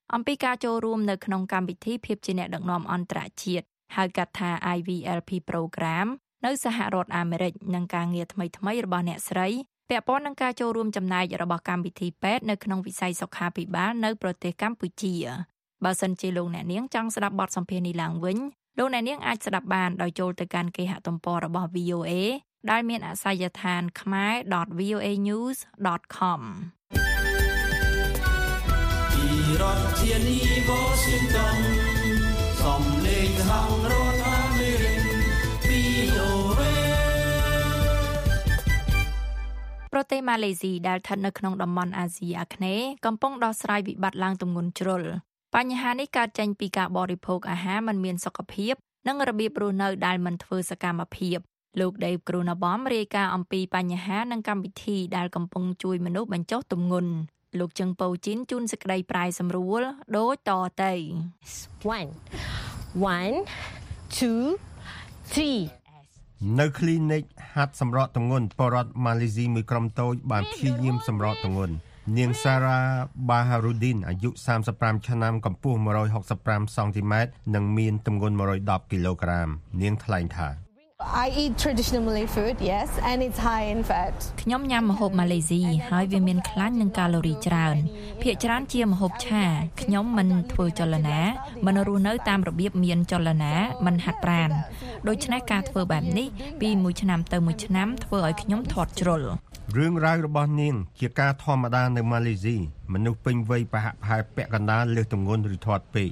អំពីការចូលរួមនៅក្នុងកម្មវិធីភាពជាអ្នកដឹកនាំអន្តរជាតិហៅកាត់ថា I V L P Program នៅសហរដ្ឋអាមេរិកនិងការងារថ្មីៗរបស់អ្នកស្រីពាក់ព័ន្ធនឹងការចូលរួមចំណែករបស់កម្មវិធីពេទ្យនៅក្នុងវិស័យសុខាភិបាលនៅប្រទេសកម្ពុជាបើសិនជាលោកអ្នកនាងចង់ស្ដាប់បទសម្ភាសន៍នេះឡើងវិញលោកអ្នកនាងអាចស្ដាប់បានដោយចូលទៅកាន់គេហទំព័ររបស់ V O A ដែលមានអាសយដ្ឋាន khmer dot v o a news dot com ពីរដ្ឋធានី Washington សំឡេងហៅរដ្ឋអាមេរិក V O A ប្រទេសម៉ាឡេស៊ីដែលស្ថិតនៅក្នុងតំបន់អាស៊ីអាគ្នេយ៍កំពុងដោះស្រាយវិបត្តិឡើងទម្ងន់ជ្រុលបញ្ហានេះកើតចេញពីការបរិភោគអាហារមិនមានសុខភាពនិងរបៀបរស់នៅដែលមិនធ្វើសកម្មភាពលោក Dave Grunbaum រាយការណ៍អំពីបញ្ហានិងកម្មវិធីដែលកំពុងជួយមនុស្សបញ្ចុះទម្ងន់លោកជឹងពៅជីនជូនសេចក្តីប្រាយសម្រួលដូចតទៅ one one two three នៅ clinic ហាត់សម្រកទម្ងន់ពលរដ្ឋម៉ាឡេស៊ីមួយក្រុមតូចបានព្យាយាមសម្រកទម្ងន់នាង Sarah Baharudin អាយុសាមសិបប្រាំឆ្នាំកម្ពស់one hundred sixty-fiveសង់ទីម៉ែត្រនិងមានទម្ងន់one hundred tenគីឡូក្រាមនាងថ្លែងថា I eat traditional Malay food, yes, and it's high in fat. ខ្ញុំញ៉ាំម្ហូបម៉ាឡេស៊ីហើយវាមានខ្លាញ់និងកាឡូរីច្រើនភាគច្រើនជាម្ហូបឆាខ្ញុំមិនធ្វើចលនាមិនរស់នៅតាមរបៀបមានចលនាមិនហាត់ប្រាណដូច្នេះការធ្វើបែបនេះពីមួយឆ្នាំទៅមួយឆ្នាំធ្វើឲ្យខ្ញុំធាត់ជ្រុលរឿងរ៉ាវរបស់នាងជាការធម្មតានៅម៉ាឡេស៊ីមនុស្សពេញវ័យប្រហាក់ប្រហែលពាក់កណ្ដាលលើសទម្ងន់ឬធាត់ពេក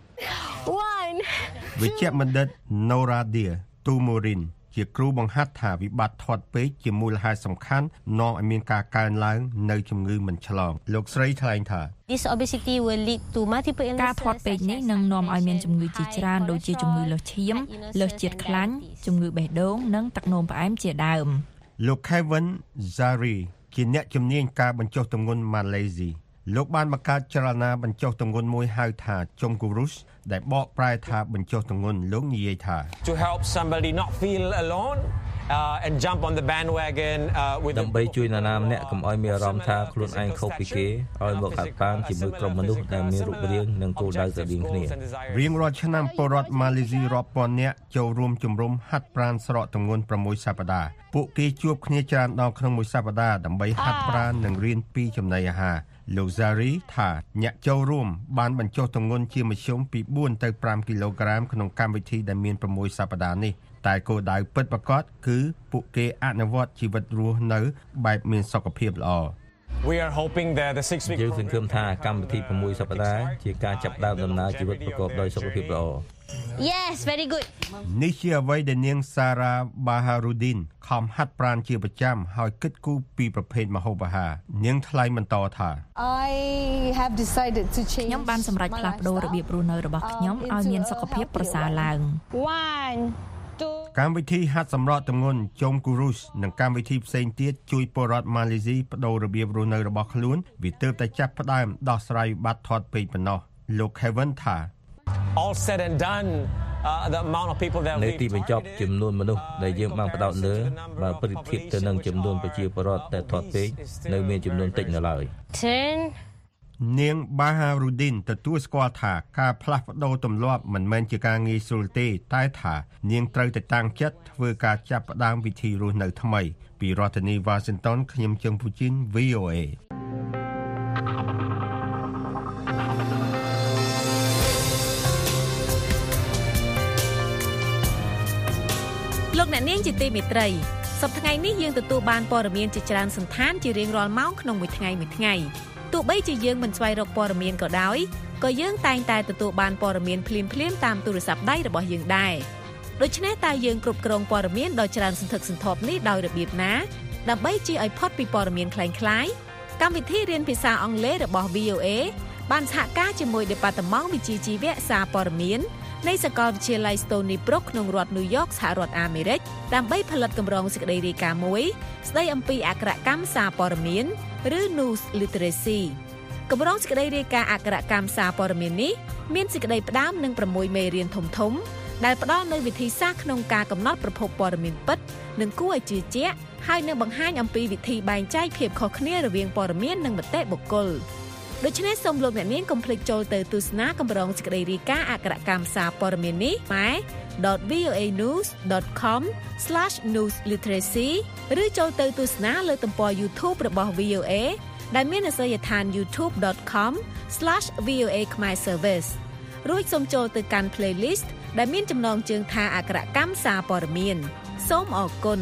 one វិជ្ជបណ្ឌិត Noradia Tumorin ជាគ្រូបង្ហាត់ថាវិបត្តិធាត់ពេកជាមូលហេតុសំខាន់នាំឲ្យមានការកើនឡើងនៅជំងឺមិនឆ្លងលោកស្រីថ្លែងថា This obesity will lead to multiple illnesses ការធាត់ពេកនេះនឹងនាំឲ្យមានជំងឺជាច្រើនដូចជាជំងឺលើសឈាមលើសជាតិខ្លាញ់ជំងឺបេះដូងនិងទឹកនោមផ្អែមជាដើមលោក Kevin Zari ជាអ្នកជំនាញការបញ្ចុះទម្ងន់ម៉ាឡេស៊ីលោកបានបង្កើតចលនាបញ្ចុះទម្ងន់មួយហៅថាជុំគូរុសដែលបកប្រែថាបញ្ចុះទម្ងន់លោកនិយាយថា To help somebody not feel alone uh, and jump on the bandwagon uh, with ដើម្បីជួយនរណាម្នាក់កុំឲ្យមានអារម្មណ៍ថាខ្លួនឯងខុសពីគេឲ្យមកហាត់ប្រាណជាមួយក្រុមមនុស្សដែលមានរូបរាងនិងគោលដៅស្រដៀងគ្នារៀងរាល់ឆ្នាំពលរដ្ឋម៉ាឡេស៊ីរាប់ពាន់នាក់ចូលរួមជំរំហាត់ប្រាណស្រកទម្ងន់sixសប្តាហ៍ពួកគេជួបគ្នាច្រើនដងក្នុងមួយសប្តាហ៍ដើម្បីហាត់ប្រាណនិងរៀនពីចំណីអាហារលោក Zari ថាអ្នកចូលរួមបានបញ្ចុះទម្ងន់ជាមធ្យមពីfourទៅfiveគីឡូក្រាមក្នុងកម្មវិធីដែលមានsixសប្តាហ៍នេះតែគោលដៅពិតប្រាកដគឺពួកគេអនុវត្តជីវិតរស់នៅបែបមានសុខភាពល្អ We are hoping that the six week យើងសង្ឃឹមថាកម្មវិធីsixសប្តាហ៍ជាការចាប់ផ្ដើមដំណើរជីវិតប្រកបដោយសុខភាពល្អ Yes, very good នេះជាអ្វីដែលនាង Sarah Baharudin ខំហាត់ប្រាណជាប្រចាំហើយគិតគូរពីប្រភេទម្ហូបអាហារនាងថ្លែងបន្តថា I have decided to change ខ្ញុំបានសម្រេចផ្លាស់ប្ដូររបៀបរស់នៅរបស់ខ្ញុំឲ្យមានសុខភាពប្រសើរឡើង one two កម្មវិធីហាត់សម្រកទម្ងន់ជុំគូរុសនិងកម្មវិធីផ្សេងទៀតជួយពលរដ្ឋម៉ាឡេស៊ីបដូររបៀបរស់នៅរបស់ខ្លួនវាទើបតែចាប់ផ្ដើមដោះស្រាយវិបត្តិធាត់ពេកប៉ុណ្ណោះលោក Kevin ថា all said and done uh, the amount of people that នៅទីបញ្ចប់ចំនួនមនុស្សដែលយើងបានផ្ដោតលើបើប្រៀបធៀបទៅនឹងចំនួនប្រជាពលរដ្ឋដែលធាត់ពេកនៅមានចំនួនតិចនៅឡើយ ten នាង Baharudin ទទួលស្គាល់ថាការផ្លាស់ប្ដូរទម្លាប់មិនមែនជាការងាយស្រួលទេតែថានាងត្រូវតែតាំងចិត្តធ្វើការចាប់ផ្ដើមវិធីរស់នៅថ្មីពីរដ្ឋធានី Washington ខ្ញុំជឹងពូជីន V O A លោកអ្នកនាងជាទីមេត្រីសប្តាហ៍ថ្ងៃនេះយើងទទួលបានព័ត៌មានជាច្រើនសន្តានជារៀងរាល់ម៉ោងក្នុងមួយថ្ងៃមួយថ្ងៃទោះបីជាយើងមិនស្វែងរកព័ត៌មានក៏ដោយក៏យើងតែងតែទទួលបានព័ត៌មានភ្លាមៗតាមទូរស័ព្ទដៃរបស់យើងដែរដូច្នេះតើយើងគ្រប់គ្រងព័ត៌មានដ៏ច្រើនសន្ធឹកសន្ធាប់នេះដោយរបៀបណាដើម្បីជៀសឲ្យផុតពីព័ត៌មានคล้ายៗកម្មវិធីរៀនភាសាអង់គ្លេសរបស់ V O A បានសហការជាមួយ Department វិជ្ជាជីវៈសារព័ត៌មាននៃសាកលវិទ្យាល័យ Stony Brook ក្នុងរដ្ឋ New York សហរដ្ឋអាមេរិកដើម្បីផលិតកម្រងសេចក្តីរាយការណ៍មួយស្ដីអំពីអក្ខរកម្មសារព័ត៌មានឬ News Literacy កម្រងសេចក្តីរាយការណ៍អក្ខរកម្មសារព័ត៌មាននេះមានសេចក្តីផ្ដើមនឹងsixមេរៀនធំៗដែលផ្ដល់នូវវិធីសាស្ត្រក្នុងការកំណត់ប្រភពព័ត៌មានពិតនិងគួរឲ្យជឿជាក់ហើយនឹងបង្ហាញអំពីវិធីបែងចែកភាពខុសគ្នារវាងព័ត៌មាននិងមតិបុគ្គលដូច្នេះសូមលោកអ្នកនាងកុំភ្លេចចូលទៅទស្សនាកម្រងសេចក្តីរាយការណ៍អក្សរកម្មសារព័ត៌មាននេះ ម៉ែ ដត វី អូ អេ news ដត com ស្លាស news literacy ឬចូលទៅទស្សនាលើទំព័រ YouTube របស់ វី អូ អេ ដែលមានអាសយដ្ឋាន ยูทูบ ដត com ស្លាស វី អូ អេ Khmer Service រួចសូមចូលទៅកាន់ playlist ដែលមានចំណងជើងថាអក្សរកម្មសារព័ត៌មានសូមអរគុណ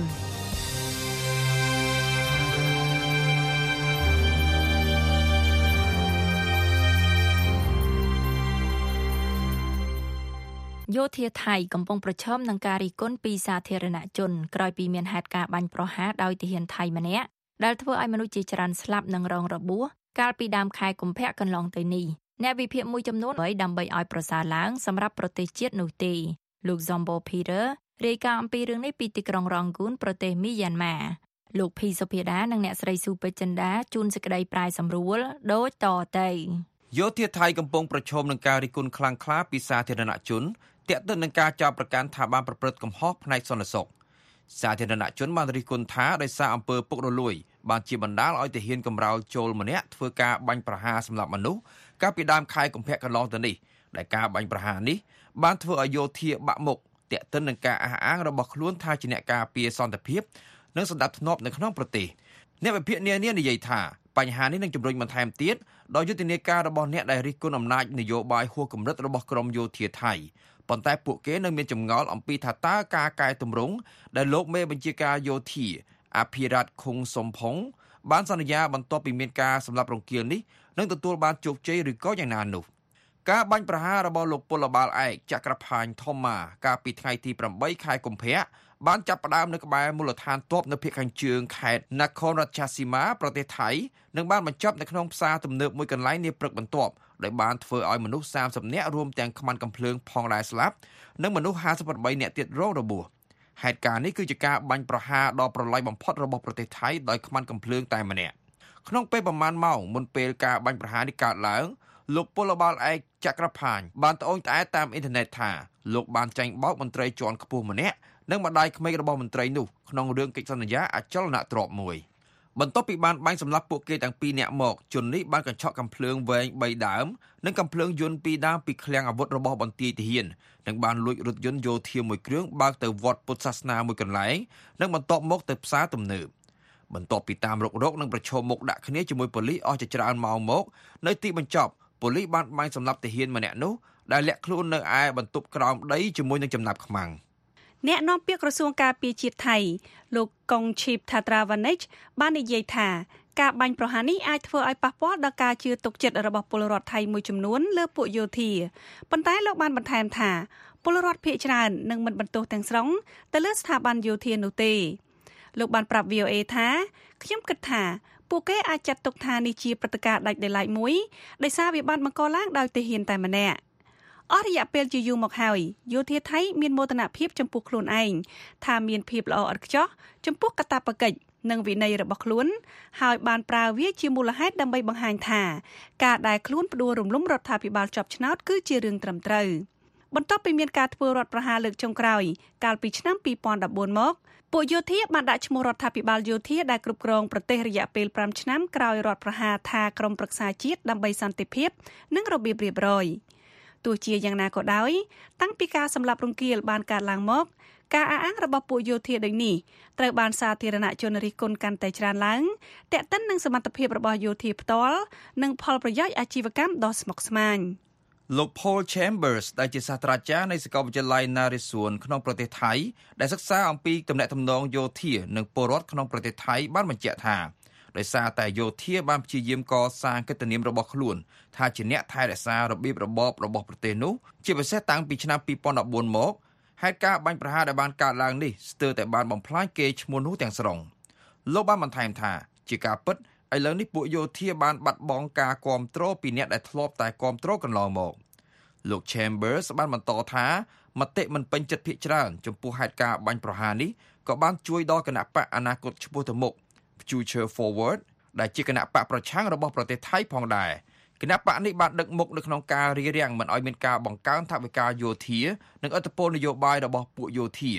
យោធាថៃកំពុងប្រឈមនឹងការរិះគន់ពីសាធារណជនក្រោយពីមានហេតុការណ៍បាញ់ប្រហារដោយទាហានថៃម្នាក់ដែលធ្វើឲ្យមនុស្សជាច្រើនស្លាប់និងរងរបួសកាលពីដើមខែកុម្ភៈកន្លងទៅនេះអ្នកវិភាគមួយចំនួនឲ្យដើម្បីឲ្យប្រសើរឡើងសម្រាប់ប្រទេសជាតិនោះទេលោក Zombo Peter រាយការណ៍អំពីរឿងនេះពីទីក្រុងរងគូនប្រទេសមីយ៉ាន់ម៉ាលោកភីសុភាដានិងអ្នកស្រីស៊ូពេចិនដាជួនសេចក្តីប្រាយសម្រួលដូចតទៅយោធាថៃកំពុងប្រឈមនឹងការរិះគន់ខ្លាំងក្លាពីសាធារណជនទាក់ទងនឹងការចោទប្រកាន់ថាបានប្រព្រឹត្តកំហុសផ្នែកសន្តិសុខសាធារណជនបានរិះគន់ថាដោយសារអំពើពុករលួយបានជាបណ្ដាលឲ្យទាហានកំរោលចូលម្នាក់ធ្វើការបាញ់ប្រហារសម្លាប់មនុស្សកាលពីដើមខែកុម្ភៈកន្លងទៅនេះដែលការបាញ់ប្រហារនេះបានធ្វើឲ្យយោធាបាក់មុខទាក់ទងនឹងការអះអាងរបស់ខ្លួនថាជាអ្នកការពារសន្តិភាពនិងសន្តិភាពនៅក្នុងប្រទេសអ្នកវិភាគនានានិយាយថាបញ្ហានេះនឹងជំរុញបន្ថែមទៀតដល់យុទ្ធនាការរបស់អ្នកដែលរិះគន់អំណាចនយោបាយហួសកម្រិតរបស់ក្រមយោធាថៃប៉ុន្តែពួកគេនៅមានចម្ងល់អំពីថាតើការកែតម្រង់ដែលលោកមេបញ្ជាការយោធាអភិរតខុងសំផុងបានសន្យាបន្ទាប់ពីមានការសម្លាប់រង្គាលនេះនឹងទទួលបានជោគជ័យឬក៏យ៉ាងណានោះការបាញ់ប្រហាររបស់លោកពលបាលឯកចក្រផាញថូម៉ាកាលពីថ្ងៃទីប្រាំបីខែកុម្ភៈបានចាប់ផ្ដើមនៅក្បែរមូលដ្ឋានទ័ពនៅភាគខាងជើងខេត្តនគររាជស៊ីមាប្រទេសថៃនិងបានបញ្ចប់នៅក្នុងផ្សារទំនើបមួយកន្លែងនាព្រឹកបន្ទាប់ដែលបានធ្វើឲ្យមនុស្សសាមសិបនាក់រួមទាំងខ្មាន់កំភ្លើងផងដែរស្លាប់និងមនុស្សហាសិបប្រាំនាក់ទៀតរងរបួសហេតុការណ៍នេះគឺជាការបាញ់ប្រហារដ៏ប្រឡាយបំផុតរបស់ប្រទេសថៃដោយខ្មាន់កំភ្លើងតែម្នាក់ក្នុងពេលប្រមាណម៉ោងមុនពេលការបាញ់ប្រហារនេះកើតឡើងលោកពលបាលឯកចក្រផាញបានត្អូញត្អែតាមអ៊ីនធឺណិតថាលោកបានចាញ់បោកមន្ត្រីជាន់ខ្ពស់ម្នាក់និងម្ដាយក្មេករបស់មន្ត្រីនោះក្នុងរឿងកិច្ចសន្យាអចលនទ្រព្យមួយបន្ទាប់ពីបានបាញ់សម្លាប់ពួកគេទាំងពីរនាក់មកជននេះបានកញ្ឆក់កាំភ្លើងវែងបីដើមនិងកាំភ្លើងយន្តពីរដើមពីឃ្លាំងអាវុធរបស់បន្ទាយទាហាននិងបានលួចរថយន្តយោធាមួយគ្រឿងបើកទៅវត្តពុទ្ធសាសនាមួយកន្លែងនិងបន្ទាប់មកទៅផ្សារទំនើបបន្ទាប់ពីតាមរុករកនិងប្រឈមមុខដាក់គ្នាជាមួយប៉ូលីសអស់ជាច្រើនម៉ោងមកនៅទីបញ្ចប់ប៉ូលីសបានបាញ់សម្លាប់ទាហានម្នាក់នោះដែលលាក់ខ្លួននៅឯបន្ទប់ក្រោមដីជាមួយនឹងចំណាប់ខ្មាំងអ្នកនាំពាក្យក្រសួងការពារជាតិថៃលោកកុងឈីបថាត្រាវ៉ានិចបាននិយាយថាការបាញ់ប្រហារនេះអាចធ្វើឲ្យប៉ះពាល់ដល់ការជឿទុកចិត្តរបស់ពលរដ្ឋថៃមួយចំនួនលើពួកយោធាប៉ុន្តែលោកបានបន្ថែមថាពលរដ្ឋភាគច្រើននឹងមិនបន្ទោសទាំងស្រុងទៅលើស្ថាប័នយោធានោះទេលោកបានប្រាប់ វី អូ អេ ថាខ្ញុំគិតថាពួកគេអាចចាត់ទុកថានេះជាព្រឹត្តិការណ៍ដាច់ដោយឡែកមួយដោយសារវាបានបង្កឡើងដោយទាហានតែម្នាក់អស់រយៈពេលជាយូរមកហើយយោធាថៃមានមោទនភាពចំពោះខ្លួនឯងថាមានភាពល្អឥតខ្ចោះចំពោះកាតព្វកិច្ចនិងវិន័យរបស់ខ្លួនហើយបានប្រើវាជាមូលហេតុដើម្បីបង្ហាញថាការដែលខ្លួនផ្ដួលរំលំរដ្ឋាភិបាលជាប់ឆ្នោតគឺជារឿងត្រឹមត្រូវបន្ទាប់ពីមានការធ្វើរដ្ឋប្រហារលើកចុងក្រោយកាលពីឆ្នាំពីរពាន់ដប់បួនមកពួកយោធាបានដាក់ឈ្មោះរដ្ឋាភិបាលយោធាដែលគ្រប់គ្រងប្រទេសរយៈពេលប្រាំឆ្នាំក្រោយរដ្ឋប្រហារថាក្រមប្រឹក្សាជាតិដើម្បីសន្តិភាពនិងរបៀបរៀបរយទោះជាយ៉ាងណាក៏ដោយតាំងពីការសម្លាប់រង្គាលបានកើតឡើងមកការអះអាងរបស់ពួកយោធាដូចនេះត្រូវបានសាធារណជនរិះគន់កាន់តែច្រើនឡើងទាក់ទិននឹងសមត្ថភាពរបស់យោធាផ្ទាល់និងផលប្រយោជន៍អាជីវកម្មដ៏ស្មុគស្មាញលោក Paul Chambers ដែលជាសាស្ត្រាចារ្យនៃសាកលវិទ្យាល័យ Naresuan ក្នុងប្រទេសថៃដែលសិក្សាអំពីទំនាក់ទំនងយោធានិងពលរដ្ឋក្នុងប្រទេសថៃបានបញ្ជាក់ថាដោយសារតែយោធាបានព្យាយាមកសាងកិត្តិនាមរបស់ខ្លួនថាជាអ្នកថែរក្សារបៀបរបបរបស់ប្រទេសនោះជាពិសេសតាំងពីឆ្នាំពីរពាន់ដប់បួនមកហេតុការណ៍បាញ់ប្រហារដែលបានកើតឡើងនេះស្ទើរតែបានបំផ្លាញកេរ្តិ៍ឈ្មោះនោះទាំងស្រុងលោកបានបន្ថែមថាជាការពិតឥឡូវនេះពួកយោធាបានបាត់បង់ការគ្រប់គ្រងពីអ្នកដែលធ្លាប់តែគ្រប់គ្រងកន្លងមកលោក Chambers បានបន្តថាមតិមិនពេញចិត្តភាគច្រើនចំពោះហេតុការណ៍បាញ់ប្រហារនេះក៏បានជួយដល់គណៈបកអនាគតឆ្ពោះទៅមុខ Future Forward ដែលជាគណៈបកប្រឆាំងរបស់ប្រទេសថៃផងដែរគណៈបកនេះបានដឹកមុខនៅក្នុងការរារាំងមិនឲ្យមានការបង្កើនថវិកាយោធានិងឥទ្ធិពលនយោបាយរបស់ពួកយោធា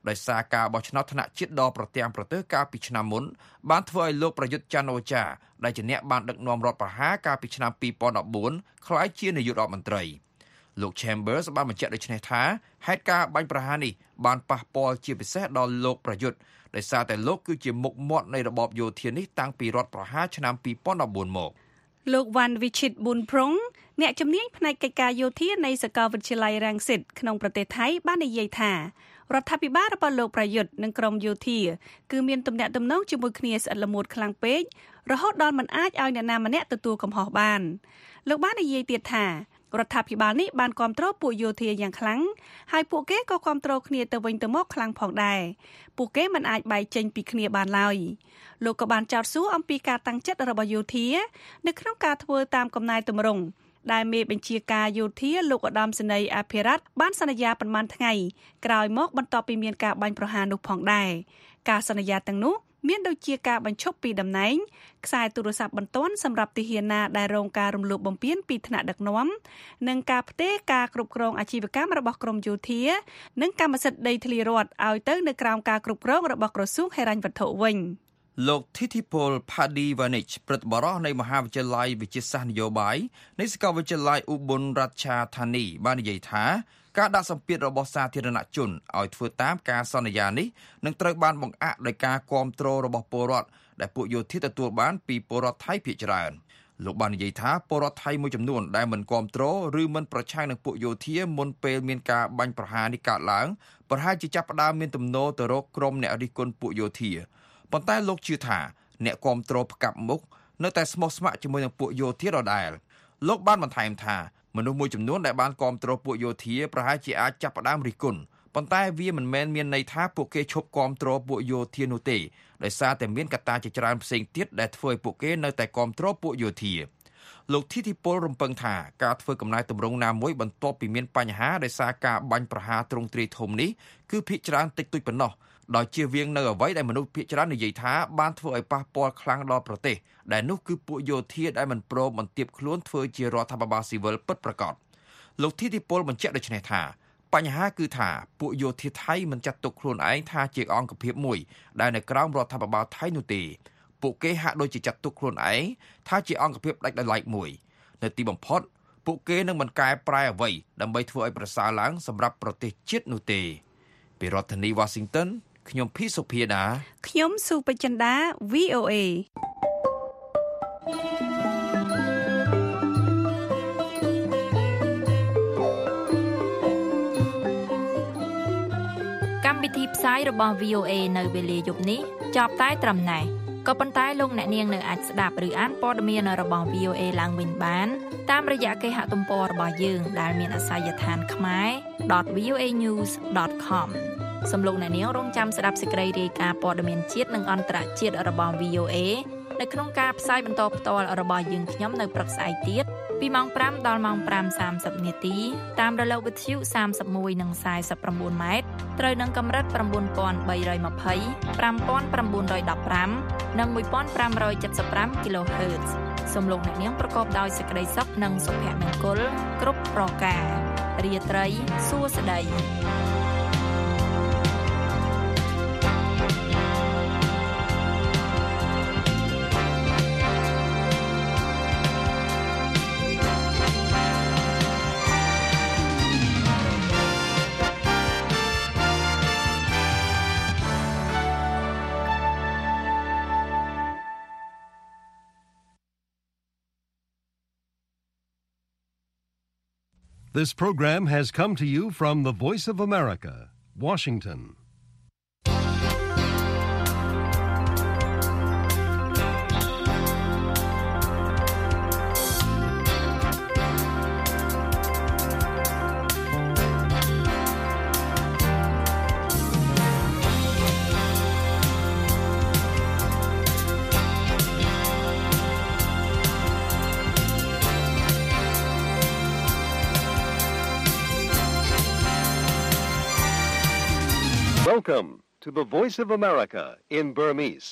ដោយសារការបោះឆ្នោតថ្នាក់ជាតិដ៏ប្រទាំងប្រទើកាលពីឆ្នាំមុនបានធ្វើឲ្យលោកប្រយុទ្ធច័ន្ទអូចាដែលជាអ្នកបានដឹកនាំរដ្ឋប្រហារកាលពីឆ្នាំពីរពាន់ដប់បួនក្លាយជានាយករដ្ឋមន្ត្រីលោក Chambers បានបញ្ជាក់ដូចនេះថាហេតុការណ៍បាញ់ប្រហារនេះបានប៉ះពាល់ជាពិសេសដល់លោកប្រយុទ្ធដោយសារតែលោកគឺជាមុខមាត់នៃរបបយោធានេះតាំងពីរដ្ឋប្រហារឆ្នាំពីរពាន់ដប់បួនមកលោកវ៉ាន់វិជិតប៊ុនប្រុងអ្នកជំនាញផ្នែកកិច្ចការយោធានៃសាកលវិទ្យាល័យរាំងសិតក្នុងប្រទេសថៃបាននិយាយថារដ្ឋាភិបាលរបស់លោកប្រយុទ្ធនិងក្រមយោធាគឺមានទំនាក់ទំនងជាមួយគ្នាស្អិតល្មួតខ្លាំងពេករហូតដល់មិនអាចឲ្យអ្នកណាម្នាក់ទទួលកំហុសបានលោកបាននិយាយទៀតថារដ្ឋាភិបាលនេះបានគ្រប់គ្រងពួកយោធាយ៉ាងខ្លាំងហើយពួកគេក៏គ្រប់គ្រងគ្នាទៅវិញទៅមកខ្លាំងផងដែរពួកគេមិនអាចបែកចេញពីគ្នាបានឡើយលោកក៏បានចោទសួរអំពីការតាំងចិត្តរបស់យោធានៅក្នុងការធ្វើតាមកំណែទម្រង់ដែលមេបញ្ជាការយោធាលោកឧត្តមសេនីយ៍អភិរតបានសន្យាប៉ុន្មានថ្ងៃក្រោយមកបន្ទាប់ពីមានការបាញ់ប្រហារនោះផងដែរការសន្យាទាំងនោះមានដូចជាការបញ្ឈប់ពីតំណែងខ្សែទូរស័ព្ទបន្ទាន់សម្រាប់ទាហានណាដែលរងការរំលោភបំពានពីថ្នាក់ដឹកនាំនិងការផ្ទេរការគ្រប់គ្រងអាជីវកម្មរបស់ក្រមយោធានិងកម្មសិទ្ធិដីធ្លីរដ្ឋឲ្យទៅនៅក្រោមការគ្រប់គ្រងរបស់ក្រសួងហិរញ្ញវត្ថុវិញលោក Thithipol Phadivanich ព្រឹទ្ធបរិះនៃមហាវិទ្យាល័យវិទ្យាសាស្ត្រនយោបាយនៃសាកលវិទ្យាល័យ Ubon Ratchathani បាននិយាយថាការដាក់សម្ពាធរបស់សាធារណជនឲ្យធ្វើតាមការសន្យានេះនឹងត្រូវបានបង្អាក់ដោយការគ្រប់គ្រងរបស់ពលរដ្ឋដែលពួកយោធាទទួលបានពីពលរដ្ឋថៃភាគច្រើនលោកបាននិយាយថាពលរដ្ឋថៃមួយចំនួនដែលមិនគ្រប់គ្រងឬមិនប្រឆាំងនឹងពួកយោធាមុនពេលមានការបាញ់ប្រហារនេះកើតឡើងប្រហែលជាចាប់ផ្ដើមមានទំនោរទៅរកក្រុមអ្នករិះគន់ពួកយោធាប៉ុន្តែលោកជឿថាអ្នកគ្រប់គ្រងផ្កាប់មុខនៅតែស្មោះស្ម័គ្រជាមួយនឹងពួកយោធាដដែលលោកបានបន្ថែមថាមនុស្សមួយចំនួនដែលបានគ្រប់គ្រងពួកយោធាប្រហែលជាអាចចាប់ផ្ដើមរិះគន់ប៉ុន្តែវាមិនមែនមានន័យថាពួកគេឈប់គ្រប់គ្រងពួកយោធានោះទេដោយសារតែមានកត្តាជាច្រើនផ្សេងទៀតដែលធ្វើឲ្យពួកគេនៅតែគ្រប់គ្រងពួកយោធាលោកធីធីពលរំពឹងថាការធ្វើកំណែទម្រង់ណាមួយបន្ទាប់ពីមានបញ្ហាដោយសារការបាញ់ប្រហារទ្រង់ទ្រាយធំនេះគឺភាគច្រើនតិចតួចប៉ុណ្ណោះដោយជៀសវាងនៅអ្វីដែលមនុស្សភាគច្រើននិយាយថាបានធ្វើឲ្យប៉ះពាល់ខ្លាំងដល់ប្រទេសដែលនោះគឺពួកយោធាដែលមិនព្រមបន្ទាបខ្លួនធ្វើជារដ្ឋាភិបាលស៊ីវិលពិតប្រាកដលោកធីទីពលបញ្ជាក់ដូចនេះថាបញ្ហាគឺថាពួកយោធាថៃមិនចាត់ទុកខ្លួនឯងថាជាអង្គភាពមួយដែលនៅក្រោមរដ្ឋាភិបាលថៃនោះទេពួកគេហាក់ដូចជាចាត់ទុកខ្លួនឯងថាជាអង្គភាពដាច់ដោយឡែកមួយនៅទីបំផុតពួកគេនឹងមិនកែប្រែអ្វីដើម្បីធ្វើឲ្យប្រសើរឡើងសម្រាប់ប្រទេសជាតិនោះទេពីរដ្ឋធានី Washington ខ្ញុំភីសុភាដាខ្ញុំសុបចិន្តា វី អូ เอកម្មវិធីផ្សាយរបស់ វី អូ เอ នៅវេលាយប់នេះចប់តែត្រឹមណេះក៏ប៉ុន្តែលោកអ្នកនាងនៅអាចស្ដាប់ឬអានព័ត៌មានរបស់ វី អូ เอ ឡើងវិញបានតាមរយៈគេហទំព័ររបស់យើងដែលមានអាសយដ្ឋាន ខ្មែរ ដត វី អូ เอ ញូស ដត ខម សំឡេងអ្នកនាងរងចាំស្ដាប់សេចក្តីរាយការណ៍ព័ត៌មានជាតិនិងអន្តរជាតិរបស់ វី អូ เอ នៅក្នុងការផ្សាយបន្តផ្ទាល់របស់យើងខ្ញុំនៅព្រឹកស្អែកទៀតពីម៉ោងប្រាំដល់ម៉ោងប្រាំសាមសិបនាទីតាមរលកវិទ្យុសាមសិបមួយនិងខ្សែសិបប្រាំបួនម៉ែត្រត្រូវនឹងកម្រិត៩បី២០ ៥៩១៥និងមួយពាន់ប្រាំរយเจ็ดสิบห้า kHz សូមលោកអ្នកនាងប្រកបដោយសេចក្តីសុខនិងសុភមង្គលគ្រប់ប្រការរាត្រីសួស្តី This program has come to you from the Voice of America, Washington. Welcome to the Voice of America in Burmese.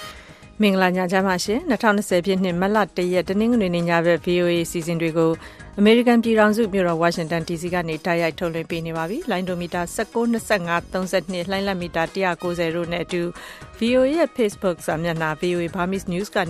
မင်္ဂလာညချမ်းပါရှင်၂၀၂၀ပြည့်နှစ်မတ်လ၁ရက်တနင်္ဂနွေနေ့ညဘက် ဗီ အို အေ စီစဉ်တွေကိုအမေရိကန်ပြည်ထောင်စုမြို့တော်ဝါရှင်တန် ဒီ စီ ကနေတိုက်ရိုက်ထုတ်လွှင့်ပေးနေပါပြီ။လိုင်းဒိုမီတာone nine two five thirty-twoလှိုင်းလက်မီတာone ninetyတို့နဲ့အတူ ဗီအိုအေ ရဲ့ Facebook စာမျက်နှာ ဗီအိုအေ Burmese News က